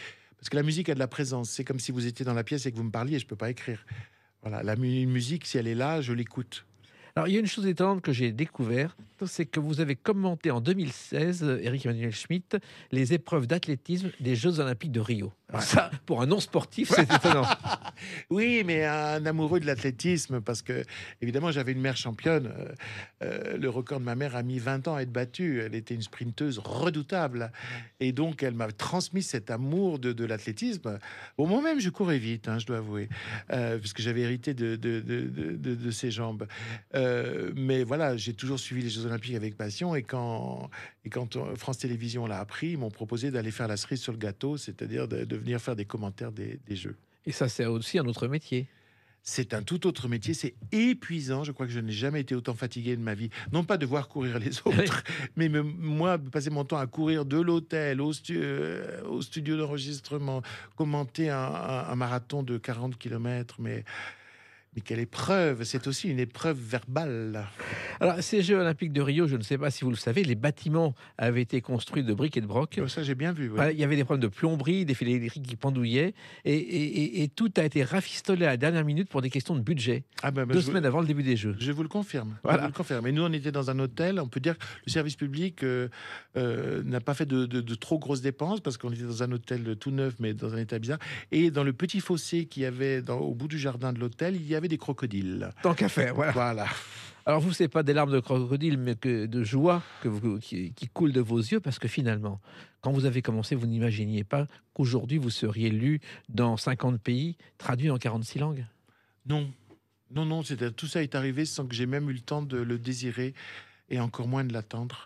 Parce que la musique a de la présence. C'est comme si vous étiez dans la pièce et que vous me parliez, je ne peux pas écrire. Voilà, la mu- musique, si elle est là, je l'écoute. Alors, il y a une chose étonnante que j'ai découverte, c'est que vous avez commenté en deux mille seize, Éric Emmanuel Schmitt, les épreuves d'athlétisme des Jeux Olympiques de Rio. Alors Ouais. ça, pour un non-sportif, c'est étonnant. Oui, mais un amoureux de l'athlétisme, parce que, évidemment, j'avais une mère championne. Euh, euh, le record de ma mère a mis vingt ans à être battu. Elle était une sprinteuse redoutable. Et donc, elle m'a transmis cet amour de, de l'athlétisme. Bon, moi-même, je courais vite, hein, je dois avouer, euh, parce que j'avais hérité de, de, de, de, de- de ses jambes. Euh, mais voilà, j'ai toujours suivi les Jeux Olympiques avec passion. Et quand, et quand euh, France Télévisions l'a appris, ils m'ont proposé d'aller faire la cerise sur le gâteau, c'est-à-dire de, de venir faire des commentaires des, des Jeux. Et ça, c'est aussi un autre métier. C'est un tout autre métier, c'est épuisant. Je crois que je n'ai jamais été autant fatigué de ma vie. Non pas de voir courir les autres, mais me- moi, passer mon temps à courir de l'hôtel au, stu- euh, au studio d'enregistrement, commenter un, un- un marathon de quarante kilomètres, mais, mais quelle épreuve! C'est aussi une épreuve verbale. Alors, ces Jeux Olympiques de Rio, je ne sais pas si vous le savez, les bâtiments avaient été construits de briques et de broc. Oh, ça, j'ai bien vu. oui. Voilà, il y avait des problèmes de plomberie, des fils électriques qui pendouillaient, et, et- et- et tout a été rafistolé à la dernière minute pour des questions de budget, Ah ben, ben, deux je, vous- semaines avant le début des Jeux. je vous le confirme. Je Voilà. vous le confirme. Et nous, on était dans un hôtel. On peut dire que le service public euh, euh, n'a pas fait de, de- de trop grosses dépenses parce qu'on était dans un hôtel tout neuf, mais dans un état bizarre. Et dans le petit fossé qu'il y avait dans- au bout du jardin de l'hôtel, il y avait des crocodiles. Tant qu'à faire, voilà. Voilà. Alors vous, c'est pas des larmes de crocodile, mais que de joie que vous, qui, qui coulent de vos yeux, parce que finalement, quand vous avez commencé, vous n'imaginiez pas qu'aujourd'hui vous seriez lu dans cinquante pays, traduit en quarante-six langues. Non, non, non. c'était- Tout ça est arrivé sans que j'ai même eu le temps de le désirer et encore moins de l'attendre.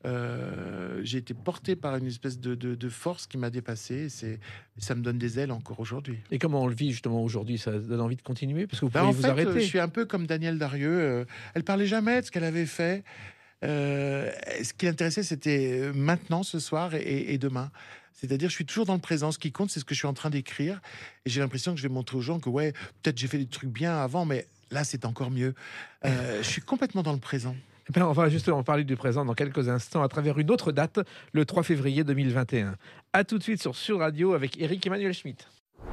Euh, j'ai été porté par une espèce de, de- de force qui m'a dépassé. et C'est, ça me donne des ailes encore aujourd'hui. Et comment on le vit justement aujourd'hui? Ça donne envie de continuer? Parce que vous Ben, pourriez en vous fait, euh, arrêter. je suis un peu comme Daniel Darieux. euh, elle parlait jamais de ce qu'elle avait fait. Euh, ce qui l'intéressait, c'était euh, maintenant, ce soir et, et demain. C'est-à-dire, je suis toujours dans le présent. Ce qui compte, c'est ce que je suis en train d'écrire. Et j'ai l'impression que je vais montrer aux gens que, ouais, peut-être j'ai fait des trucs bien avant, mais là, c'est encore mieux. Euh, je suis complètement dans le présent. Eh bien, on va justement parler du présent dans quelques instants à travers une autre date, le trois février deux mille vingt et un. A tout de suite sur Sud Radio avec Éric Emmanuel Schmitt.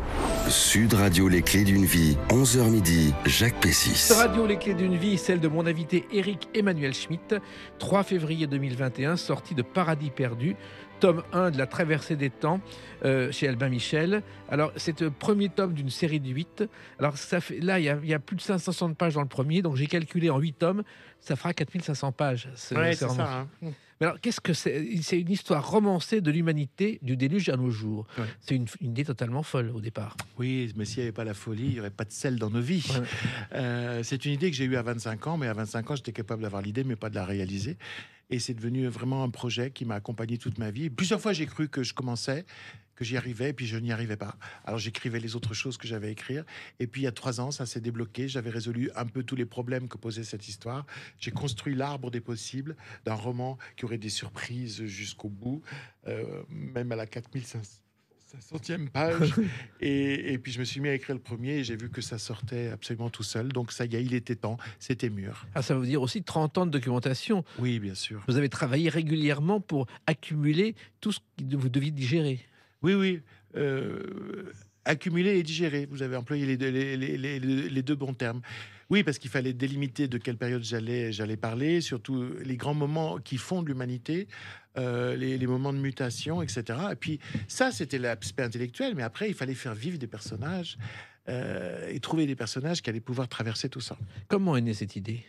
Sud Radio, les clés d'une vie, onze heures midi, Jacques Pessis. Sud Radio, les clés d'une vie, celle de mon invité Éric Emmanuel Schmitt, trois février deux mille vingt et un, sortie de Paradis perdu, tome un de la traversée des temps euh, chez Albin Michel. Alors, c'est le premier tome d'une série de huit. Alors, ça fait, là, il y, a, il y a plus de cinq cent soixante pages dans le premier, donc j'ai calculé en huit tomes, ça fera quatre mille cinq cents pages. C'est, Ouais, c'est c'est vraiment- ça. hein. Mais alors, qu'est-ce que c'est? C'est une histoire romancée de l'humanité, du déluge à nos jours. Ouais. C'est une, une idée totalement folle au départ. Oui, mais s'il n'y avait pas la folie, il n'y aurait pas de sel dans nos vies. Ouais. Euh, c'est une idée que j'ai eue à vingt-cinq ans, mais à vingt-cinq ans, j'étais capable d'avoir l'idée, mais pas de la réaliser. Et c'est devenu vraiment un projet qui m'a accompagné toute ma vie. Plusieurs fois, j'ai cru que je commençais, que j'y arrivais, et puis je n'y arrivais pas. Alors j'écrivais les autres choses que j'avais à écrire. Et puis il y a trois ans, ça s'est débloqué. J'avais résolu un peu tous les problèmes que posait cette histoire. J'ai construit l'arbre des possibles d'un roman qui aurait des surprises jusqu'au bout, euh, même à la quatre mille cinq centième page. et, et puis je me suis mis à écrire le premier et j'ai vu que ça sortait absolument tout seul. Donc ça y est, il était temps, c'était mûr. Ah, ça veut dire aussi trente ans de documentation. Oui, bien sûr. Vous avez travaillé régulièrement pour accumuler tout ce que vous deviez digérer. Oui, oui. Euh, accumuler et digérer. Vous avez employé les deux, les, les- les- les deux bons termes. Oui, parce qu'il fallait délimiter de quelle période j'allais, j'allais parler, surtout les grands moments qui fondent l'humanité, euh, les, les moments de mutation, et cetera. Et puis ça, c'était l'aspect intellectuel, mais après, il fallait faire vivre des personnages euh, et trouver des personnages qui allaient pouvoir traverser tout ça. Comment est née cette idée?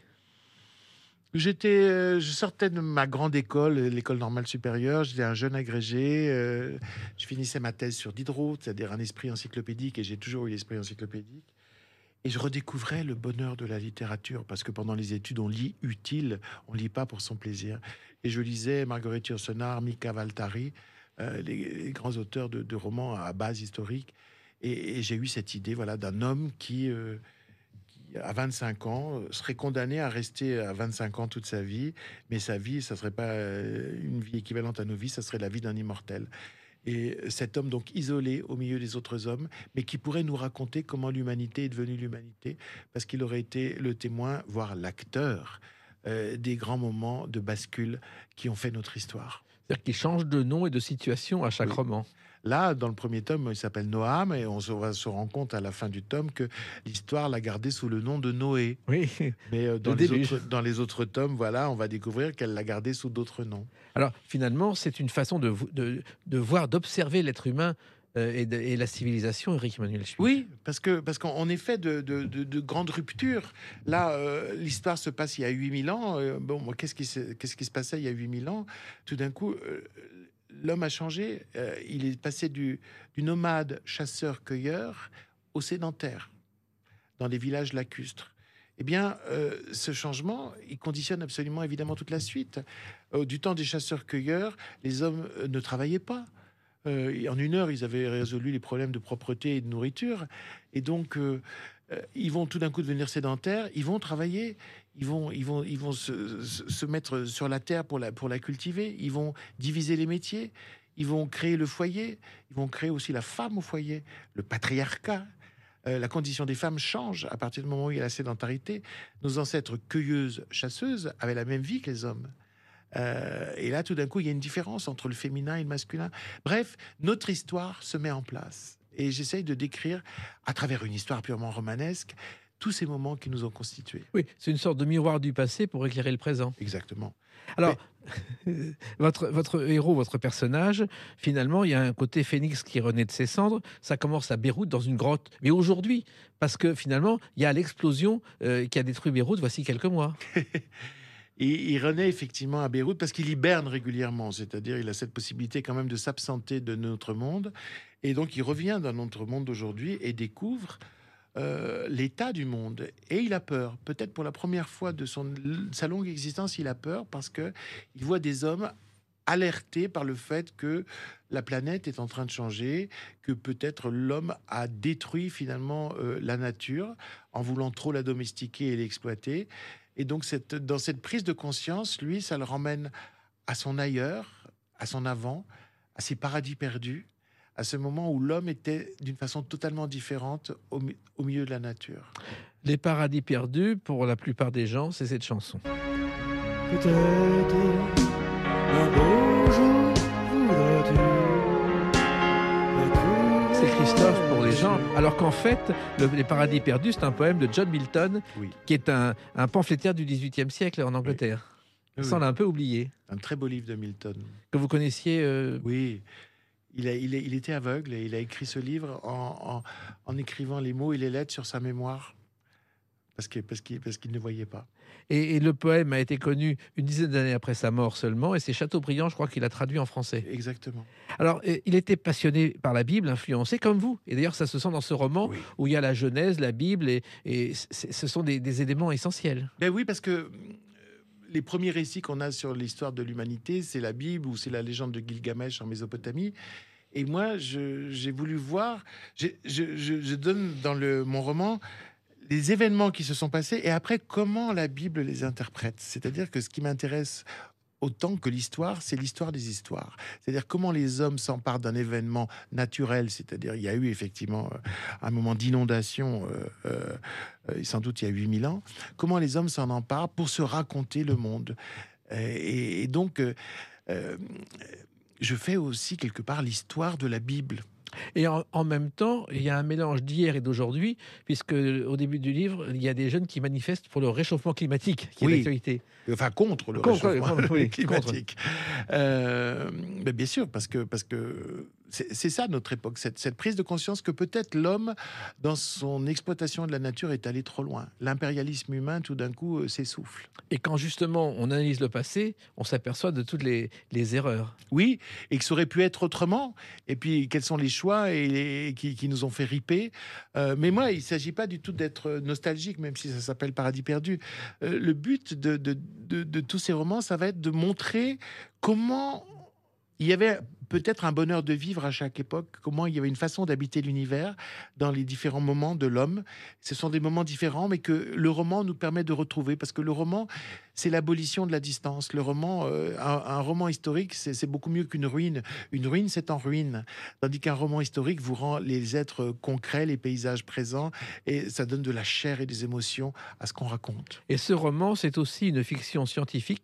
J'étais, euh, je sortais de ma grande école, l'école normale supérieure. J'étais un jeune agrégé. euh, je finissais ma thèse sur Diderot, c'est-à-dire un esprit encyclopédique, et j'ai toujours eu l'esprit encyclopédique. Et je redécouvrais le bonheur de la littérature, parce que pendant les études, on lit utile, on lit pas pour son plaisir. Et je lisais Marguerite Yourcenar, Mika Waltari, euh, les, les grands auteurs de, de romans à base historique. Et, et j'ai eu cette idée, voilà, d'un homme qui, euh, qui, à vingt-cinq ans, serait condamné à rester à vingt-cinq ans toute sa vie, mais sa vie, ça serait pas euh, une vie équivalente à nos vies, ça serait la vie d'un immortel. Et cet homme donc isolé au milieu des autres hommes, mais qui pourrait nous raconter comment l'humanité est devenue l'humanité, parce qu'il aurait été le témoin, voire l'acteur, euh, des grands moments de bascule qui ont fait notre histoire. C'est-à-dire qu'il change de nom et de situation à chaque Oui. roman. Là, dans le premier tome, il s'appelle Noam, et on se, on se rend compte à la fin du tome que l'histoire l'a gardé sous le nom de Noé. Oui. Mais euh, dans, Le les déluge. autres, dans les autres tomes, voilà, on va découvrir qu'elle l'a gardé sous d'autres noms. Alors finalement, c'est une façon de, vo- de, de voir, d'observer l'être humain euh, et, de- et la civilisation, Éric Emmanuel Schmitt. Oui, parce que parce qu'en effet de, de, de, de grandes ruptures. Là, euh, l'histoire se passe il y a huit mille ans. Euh, bon, moi, qu'est-ce qui se, qu'est-ce qui se passait il y a huit mille ans? Tout d'un coup, euh, l'homme a changé. Euh, il est passé du, du nomade chasseur-cueilleur au sédentaire dans les villages lacustres. Eh bien, euh, ce changement, il conditionne absolument évidemment toute la suite. Euh, du temps des chasseurs-cueilleurs, les hommes euh, ne travaillaient pas. Euh, en une heure, ils avaient résolu les problèmes de propreté et de nourriture. Et donc, euh, euh, ils vont tout d'un coup devenir sédentaires. Ils vont travailler. Ils vont, ils vont, ils vont se, se- se mettre sur la terre pour la, pour la cultiver. Ils vont diviser les métiers. Ils vont créer le foyer. Ils vont créer aussi la femme au foyer, le patriarcat. Euh, la condition des femmes change à partir du moment où il y a la sédentarité. Nos ancêtres cueilleuses, chasseuses avaient la même vie que les hommes. Euh, et là, tout d'un coup, il y a une différence entre le féminin et le masculin. Bref, notre histoire se met en place. Et j'essaye de décrire, à travers une histoire purement romanesque, tous ces moments qui nous ont constitués. Oui, c'est une sorte de miroir du passé pour éclairer le présent. Exactement. Alors, votre, votre héros, votre personnage, finalement, il y a un côté phénix qui renaît de ses cendres. Ça commence à Beyrouth, dans une grotte. Mais aujourd'hui, parce que finalement, il y a l'explosion euh, qui a détruit Beyrouth voici quelques mois. Et il renaît effectivement à Beyrouth parce qu'il hiberne régulièrement, c'est-à-dire il a cette possibilité quand même de s'absenter de notre monde. Et donc il revient dans notre monde d'aujourd'hui et découvre euh, l'état du monde. Et il a peur. Peut-être pour la première fois de son, sa longue existence, il a peur parce que il voit des hommes alertés par le fait que la planète est en train de changer, que peut-être l'homme a détruit finalement euh, la nature en voulant trop la domestiquer et l'exploiter. Et donc, cette, dans cette prise de conscience, lui, ça le ramène à son ailleurs, à son avant, à ses paradis perdus, à ce moment où l'homme était d'une façon totalement différente au, mi- au milieu de la nature. Les paradis perdus, pour la plupart des gens, c'est cette chanson. Peut-être un beau jour voudras-tu retrouver C'est Christophe pour les gens, alors qu'en fait, le- Les paradis perdus, c'est un poème de John Milton, Oui. qui est un, un pamphlétaire du dix-huitième siècle en Angleterre. Oui, Ça, on oui. l'a un peu oublié. Un très beau livre de Milton. Que vous connaissiez euh, Oui, il, a- il, est- il était aveugle et il a écrit ce livre en, en- en écrivant les mots et les lettres sur sa mémoire parce qu'il parce qu'il- parce qu'il ne voyait pas. et, et le poème a été connu une dizaine d'années après sa mort seulement, et c'est Chateaubriand, je crois, qu'il a traduit en français. Exactement. Alors, euh, il était passionné par la Bible, influencé comme vous. Et d'ailleurs, ça se sent dans ce roman Oui. où il y a la Genèse, la Bible, et, et c'est- ce sont des, des éléments essentiels. Ben oui, parce que euh, les premiers récits qu'on a sur l'histoire de l'humanité, c'est la Bible ou c'est la légende de Gilgamesh en Mésopotamie. Et moi, je- j'ai voulu voir, j'ai- je, je- je donne dans le, mon roman les événements qui se sont passés et après comment la Bible les interprète. C'est-à-dire que ce qui m'intéresse autant que l'histoire, c'est l'histoire des histoires. C'est-à-dire comment les hommes s'emparent d'un événement naturel, c'est-à-dire il y a eu effectivement euh, un moment d'inondation, euh, euh, euh, sans doute il y a huit mille ans, comment les hommes s'en emparent pour se raconter le monde. Euh, Et, et donc, euh, euh, je fais aussi quelque part l'histoire de la Bible. Et en, en même temps, il y a un mélange d'hier et d'aujourd'hui, puisque au début du livre, il y a des jeunes qui manifestent pour le réchauffement climatique, qui Oui. est d'actualité. Enfin, contre le Contre, réchauffement contre, oui, climatique. Euh, mais bien sûr, parce que parce que c'est c'est ça notre époque, cette, cette prise de conscience que peut-être l'homme, dans son exploitation de la nature, est allé trop loin. L'impérialisme humain, tout d'un coup, euh, s'essouffle. Et quand justement on analyse le passé, on s'aperçoit de toutes les, les erreurs. Oui, et que ça aurait pu être autrement. Et puis, quels sont les choix et les- qui, qui nous ont fait riper. Euh, mais moi, il ne s'agit pas du tout d'être nostalgique, même si ça s'appelle Paradis perdu. Euh, le but de, de, de, de tous ces romans, ça va être de montrer comment il y avait peut-être un bonheur de vivre à chaque époque, comment il y avait une façon d'habiter l'univers dans les différents moments de l'homme. Ce sont des moments différents, mais que le roman nous permet de retrouver, parce que le roman, c'est l'abolition de la distance. Le roman, euh, un, un roman historique, c'est c'est beaucoup mieux qu'une ruine. Une ruine, c'est en ruine. Tandis qu'un roman historique vous rend les êtres concrets, les paysages présents, et ça donne de la chair et des émotions à ce qu'on raconte. Et ce roman, c'est aussi une fiction scientifique,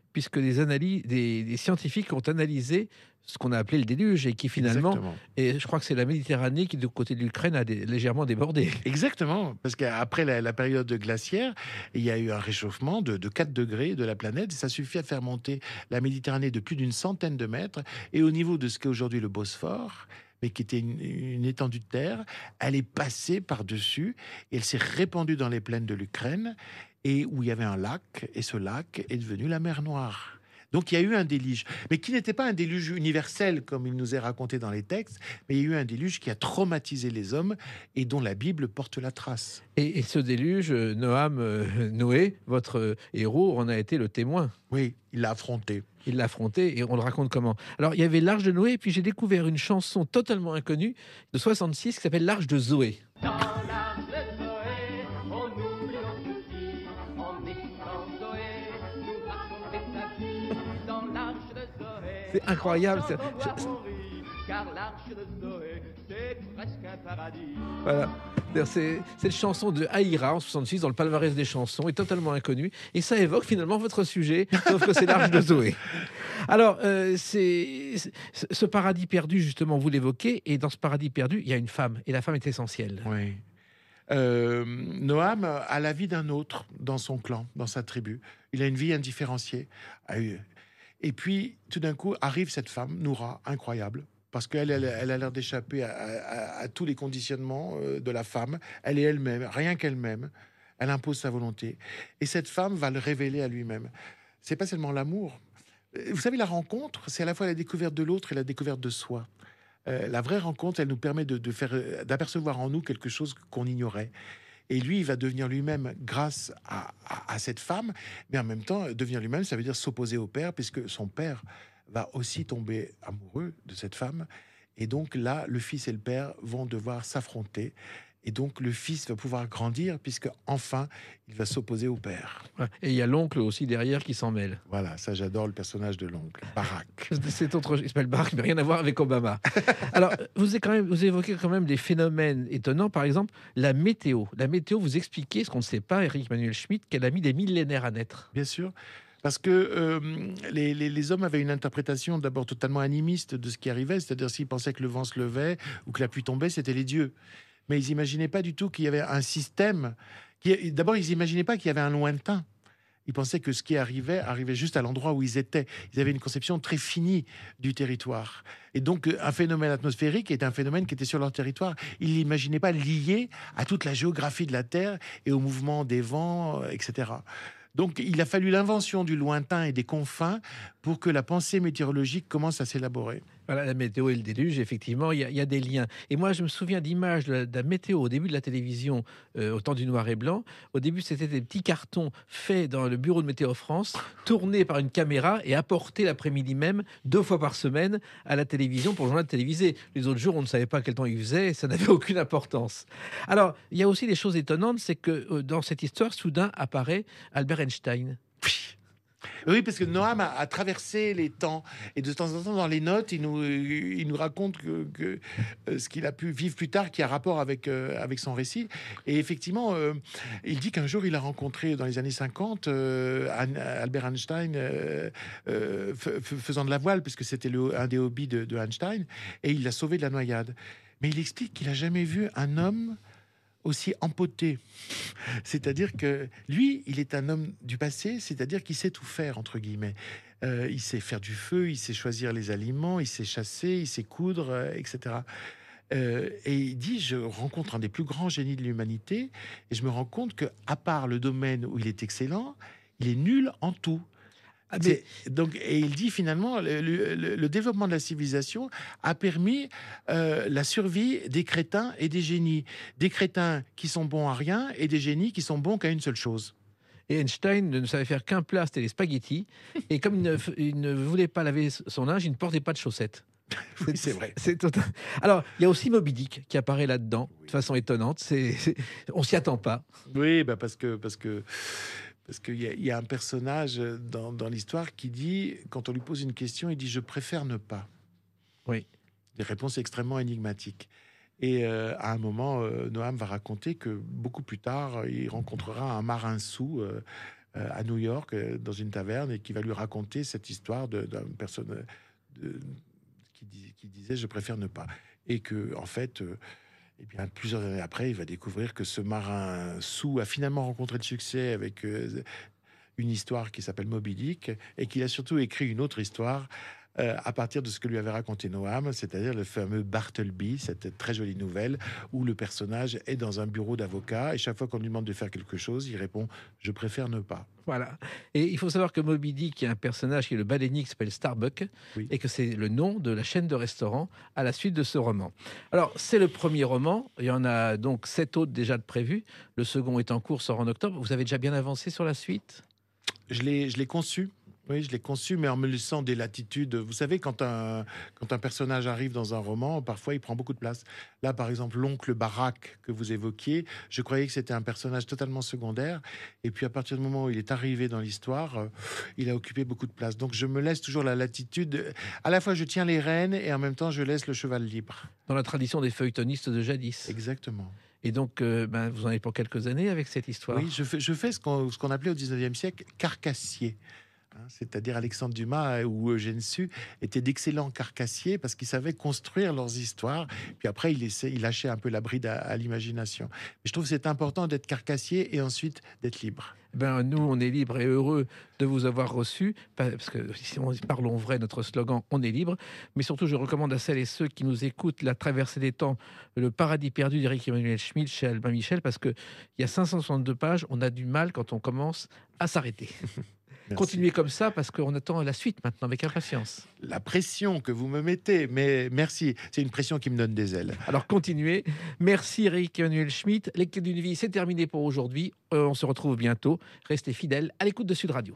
puisque des, analyses, des, des scientifiques ont analysé ce qu'on a appelé le déluge et qui finalement, Exactement. et je crois que c'est la Méditerranée qui, du côté de l'Ukraine, a des, légèrement débordé. Exactement, parce qu'après la, la période glaciaire, il y a eu un réchauffement de, de quatre degrés de la planète. Et ça suffit à faire monter la Méditerranée de plus d'une centaine de mètres. Et au niveau de ce qu'est aujourd'hui le Bosphore, mais qui était une, une étendue de terre, elle est passée par-dessus et elle s'est répandue dans les plaines de l'Ukraine, et où il y avait un lac, et ce lac est devenu la mer Noire. Donc il y a eu un déluge, mais qui n'était pas un déluge universel comme il nous est raconté dans les textes, mais il y a eu un déluge qui a traumatisé les hommes et dont la Bible porte la trace. Et, et ce déluge, euh, Noam, euh, Noé, votre euh, héros, en a été le témoin. Oui, il l'a affronté. Il l'a affronté et on le raconte comment. Alors, il y avait l'Arche de Noé, et puis j'ai découvert une chanson totalement inconnue de soixante-six qui s'appelle l'Arche de Zoé. Dans l'arche de Zoé, on oublie nos soucis, en écoutant Zoé, nous raconter sa vie. Dans l'arche de Zoé, C'est incroyable. on c'est- chante je- au rit, car l'arche de Zoé, c'est presque un paradis. Voilà. C'est-à-dire, c'est- Cette chanson de Haïra en soixante-six dans le palmarès des chansons est totalement inconnue et ça évoque finalement votre sujet, sauf que c'est l'Arche de Zoé. Alors, euh, c'est c'est- ce paradis perdu, justement, vous l'évoquez, et dans ce paradis perdu, il y a une femme, et la femme est essentielle. Oui. Euh, Noam a la vie d'un autre dans son clan, dans sa tribu. Il a une vie indifférenciée. Et puis, tout d'un coup, arrive cette femme, Noura, incroyable, parce qu'elle elle, elle a l'air d'échapper à, à- à tous les conditionnements euh, de la femme. Elle est elle-même, rien qu'elle-même. Elle impose sa volonté. Et cette femme va le révéler à lui-même. C'est pas seulement l'amour. Euh, Vous savez, la rencontre, c'est à la fois la découverte de l'autre et la découverte de soi. Euh, la vraie rencontre, elle nous permet de, de faire, euh, d'apercevoir en nous quelque chose qu'on ignorait. Et lui, il va devenir lui-même grâce à, à- à cette femme, mais en même temps, devenir lui-même, ça veut dire s'opposer au père, puisque son père va aussi tomber amoureux de cette femme. Et donc là, le fils et le père vont devoir s'affronter. Et donc le fils va pouvoir grandir, puisque enfin, il va s'opposer au père. Ouais. Et il y a l'oncle aussi derrière qui s'en mêle. Voilà, ça j'adore le personnage de l'oncle, Barak. C'est autre, il s'appelle Barack, mais rien à voir avec Obama. Alors, vous, avez quand même, vous évoquez quand même des phénomènes étonnants. Par exemple, la météo. La météo, vous expliquez ce qu'on ne sait pas, Éric Manuel Schmitt, qu'elle a mis des millénaires à naître. Bien sûr. Parce que euh, les, les- les hommes avaient une interprétation d'abord totalement animiste de ce qui arrivait, c'est-à-dire s'ils pensaient que le vent se levait ou que la pluie tombait, c'était les dieux. Mais ils n'imaginaient pas du tout qu'il y avait un système. Qui, d'abord, ils n'imaginaient pas qu'il y avait un lointain. Ils pensaient que ce qui arrivait arrivait juste à l'endroit où ils étaient. Ils avaient une conception très finie du territoire. Et donc, euh, un phénomène atmosphérique est un phénomène qui était sur leur territoire. Ils ne l'imaginaient pas lié à toute la géographie de la Terre et au mouvement des vents, euh, et cetera. Donc, il a fallu l'invention du lointain et des confins pour que la pensée météorologique commence à s'élaborer. Voilà, la météo et le déluge, effectivement, il y, a- il y a des liens. Et moi, je me souviens d'images de, la de la météo au début de la télévision, euh, au temps du noir et blanc. Au début, c'était des petits cartons faits dans le bureau de Météo France, tournés par une caméra et apportés l'après-midi même, deux fois par semaine, à la télévision pour le journal télévisé. Les autres jours, on ne savait pas quel temps il faisait et ça n'avait aucune importance. Alors, il y a aussi des choses étonnantes, c'est que euh, dans cette histoire, soudain apparaît Albert Einstein. Oui, parce que Noam a, a traversé les temps et de temps en temps dans les notes, il nous, il nous raconte que, que, euh, ce qu'il a pu vivre plus tard qui a rapport avec, euh, avec son récit. Et effectivement, euh, il dit qu'un jour il a rencontré dans les années cinquante euh, An- Albert Einstein euh, euh, f- f- faisant de la voile, puisque c'était le- un des hobbies de, de Einstein, et il l'a sauvé de la noyade. Mais il explique qu'il a jamais vu un homme aussi empoté. C'est-à-dire que lui, il est un homme du passé, c'est-à-dire qu'il sait tout faire, entre guillemets. Euh, il sait faire du feu, il sait choisir les aliments, il sait chasser, il sait coudre, euh, et cetera. Euh, et il dit, je rencontre un des plus grands génies de l'humanité, et je me rends compte que, à part le domaine où il est excellent, il est nul en tout. Ah, mais C'est- Donc, et il dit finalement, le, le- le- le développement de la civilisation a permis euh, la survie des crétins et des génies. Des crétins qui sont bons à rien et des génies qui sont bons qu'à une seule chose. Et Einstein ne savait faire qu'un plat, c'était les spaghettis. Et comme il ne, f- il ne voulait pas laver son linge, il ne portait pas de chaussettes. Oui, c'est vrai. C'est total- Alors, il y a aussi Moby Dick qui apparaît là-dedans, de façon étonnante. C'est, c'est- On s'y attend pas. Oui, bah parce que parce que parce qu'il y, a- il y a un personnage dans, dans l'histoire qui dit, quand on lui pose une question, il dit je préfère ne pas. Oui. Des réponses extrêmement énigmatiques. Et euh, à un moment, euh, Noam va raconter que beaucoup plus tard, il rencontrera un marin sous euh, euh, à New York, euh, dans une taverne, et qui va lui raconter cette histoire de- d'une personne de- qui, dis- qui disait « je préfère ne pas ». Et que, en fait, euh, eh bien, plusieurs années après, il va découvrir que ce marin sous a finalement rencontré le succès avec euh, une histoire qui s'appelle Moby Dick, et qu'il a surtout écrit une autre histoire euh, à partir de ce que lui avait raconté Noam, c'est-à-dire le fameux Bartleby, cette très jolie nouvelle où le personnage est dans un bureau d'avocat et chaque fois qu'on lui demande de faire quelque chose, il répond « je préfère ne pas ». Voilà. Et il faut savoir que Moby Dick est un personnage qui est le baleinier qui s'appelle Starbuck, Oui. et que c'est le nom de la chaîne de restaurants à la suite de ce roman. Alors, c'est le premier roman. Il y en a donc sept autres déjà de prévus. Le second est en cours, sort en octobre. Vous avez déjà bien avancé sur la suite? Je l'ai, je l'ai conçu. Oui, je l'ai conçu, mais en me laissant des latitudes. Vous savez, quand un, quand un personnage arrive dans un roman, parfois il prend beaucoup de place. Là, par exemple, l'oncle Barack que vous évoquiez, je croyais que c'était un personnage totalement secondaire. Et puis, à partir du moment où il est arrivé dans l'histoire, euh, il a occupé beaucoup de place. Donc, je me laisse toujours la latitude. À la fois, je tiens les rênes et en même temps, je laisse le cheval libre. Dans la tradition des feuilletonistes de jadis. Exactement. Et donc, euh, ben, vous en avez pour quelques années avec cette histoire. Oui, je fais, je fais ce qu'on ce qu'on appelait au dix-neuvième siècle carcassier. Hein, c'est-à-dire Alexandre Dumas ou Eugène Sue étaient d'excellents carcassiers parce qu'ils savaient construire leurs histoires. Puis après, ils, laissaient, ils lâchaient un peu la bride à, à l'imagination. Mais je trouve que c'est important d'être carcassier et ensuite d'être libre. Ben, nous, on est libre et heureux de vous avoir reçu, parce que si on parlons vrai, notre slogan, on est libre. Mais surtout, je recommande à celles et ceux qui nous écoutent La Traversée des Temps, Le Paradis perdu d'Éric Emmanuel Schmitt chez Albin Michel, parce qu'il y a cinq cent soixante-deux pages, on a du mal quand on commence à s'arrêter. Merci. Continuez comme ça, parce qu'on attend la suite maintenant avec impatience. La pression que vous me mettez, mais merci, c'est une pression qui me donne des ailes. Alors continuez. Merci Eric Emmanuel Schmitt. Les Clés d'une vie, c'est terminé pour aujourd'hui. Euh, on se retrouve bientôt. Restez fidèles à l'écoute de Sud Radio.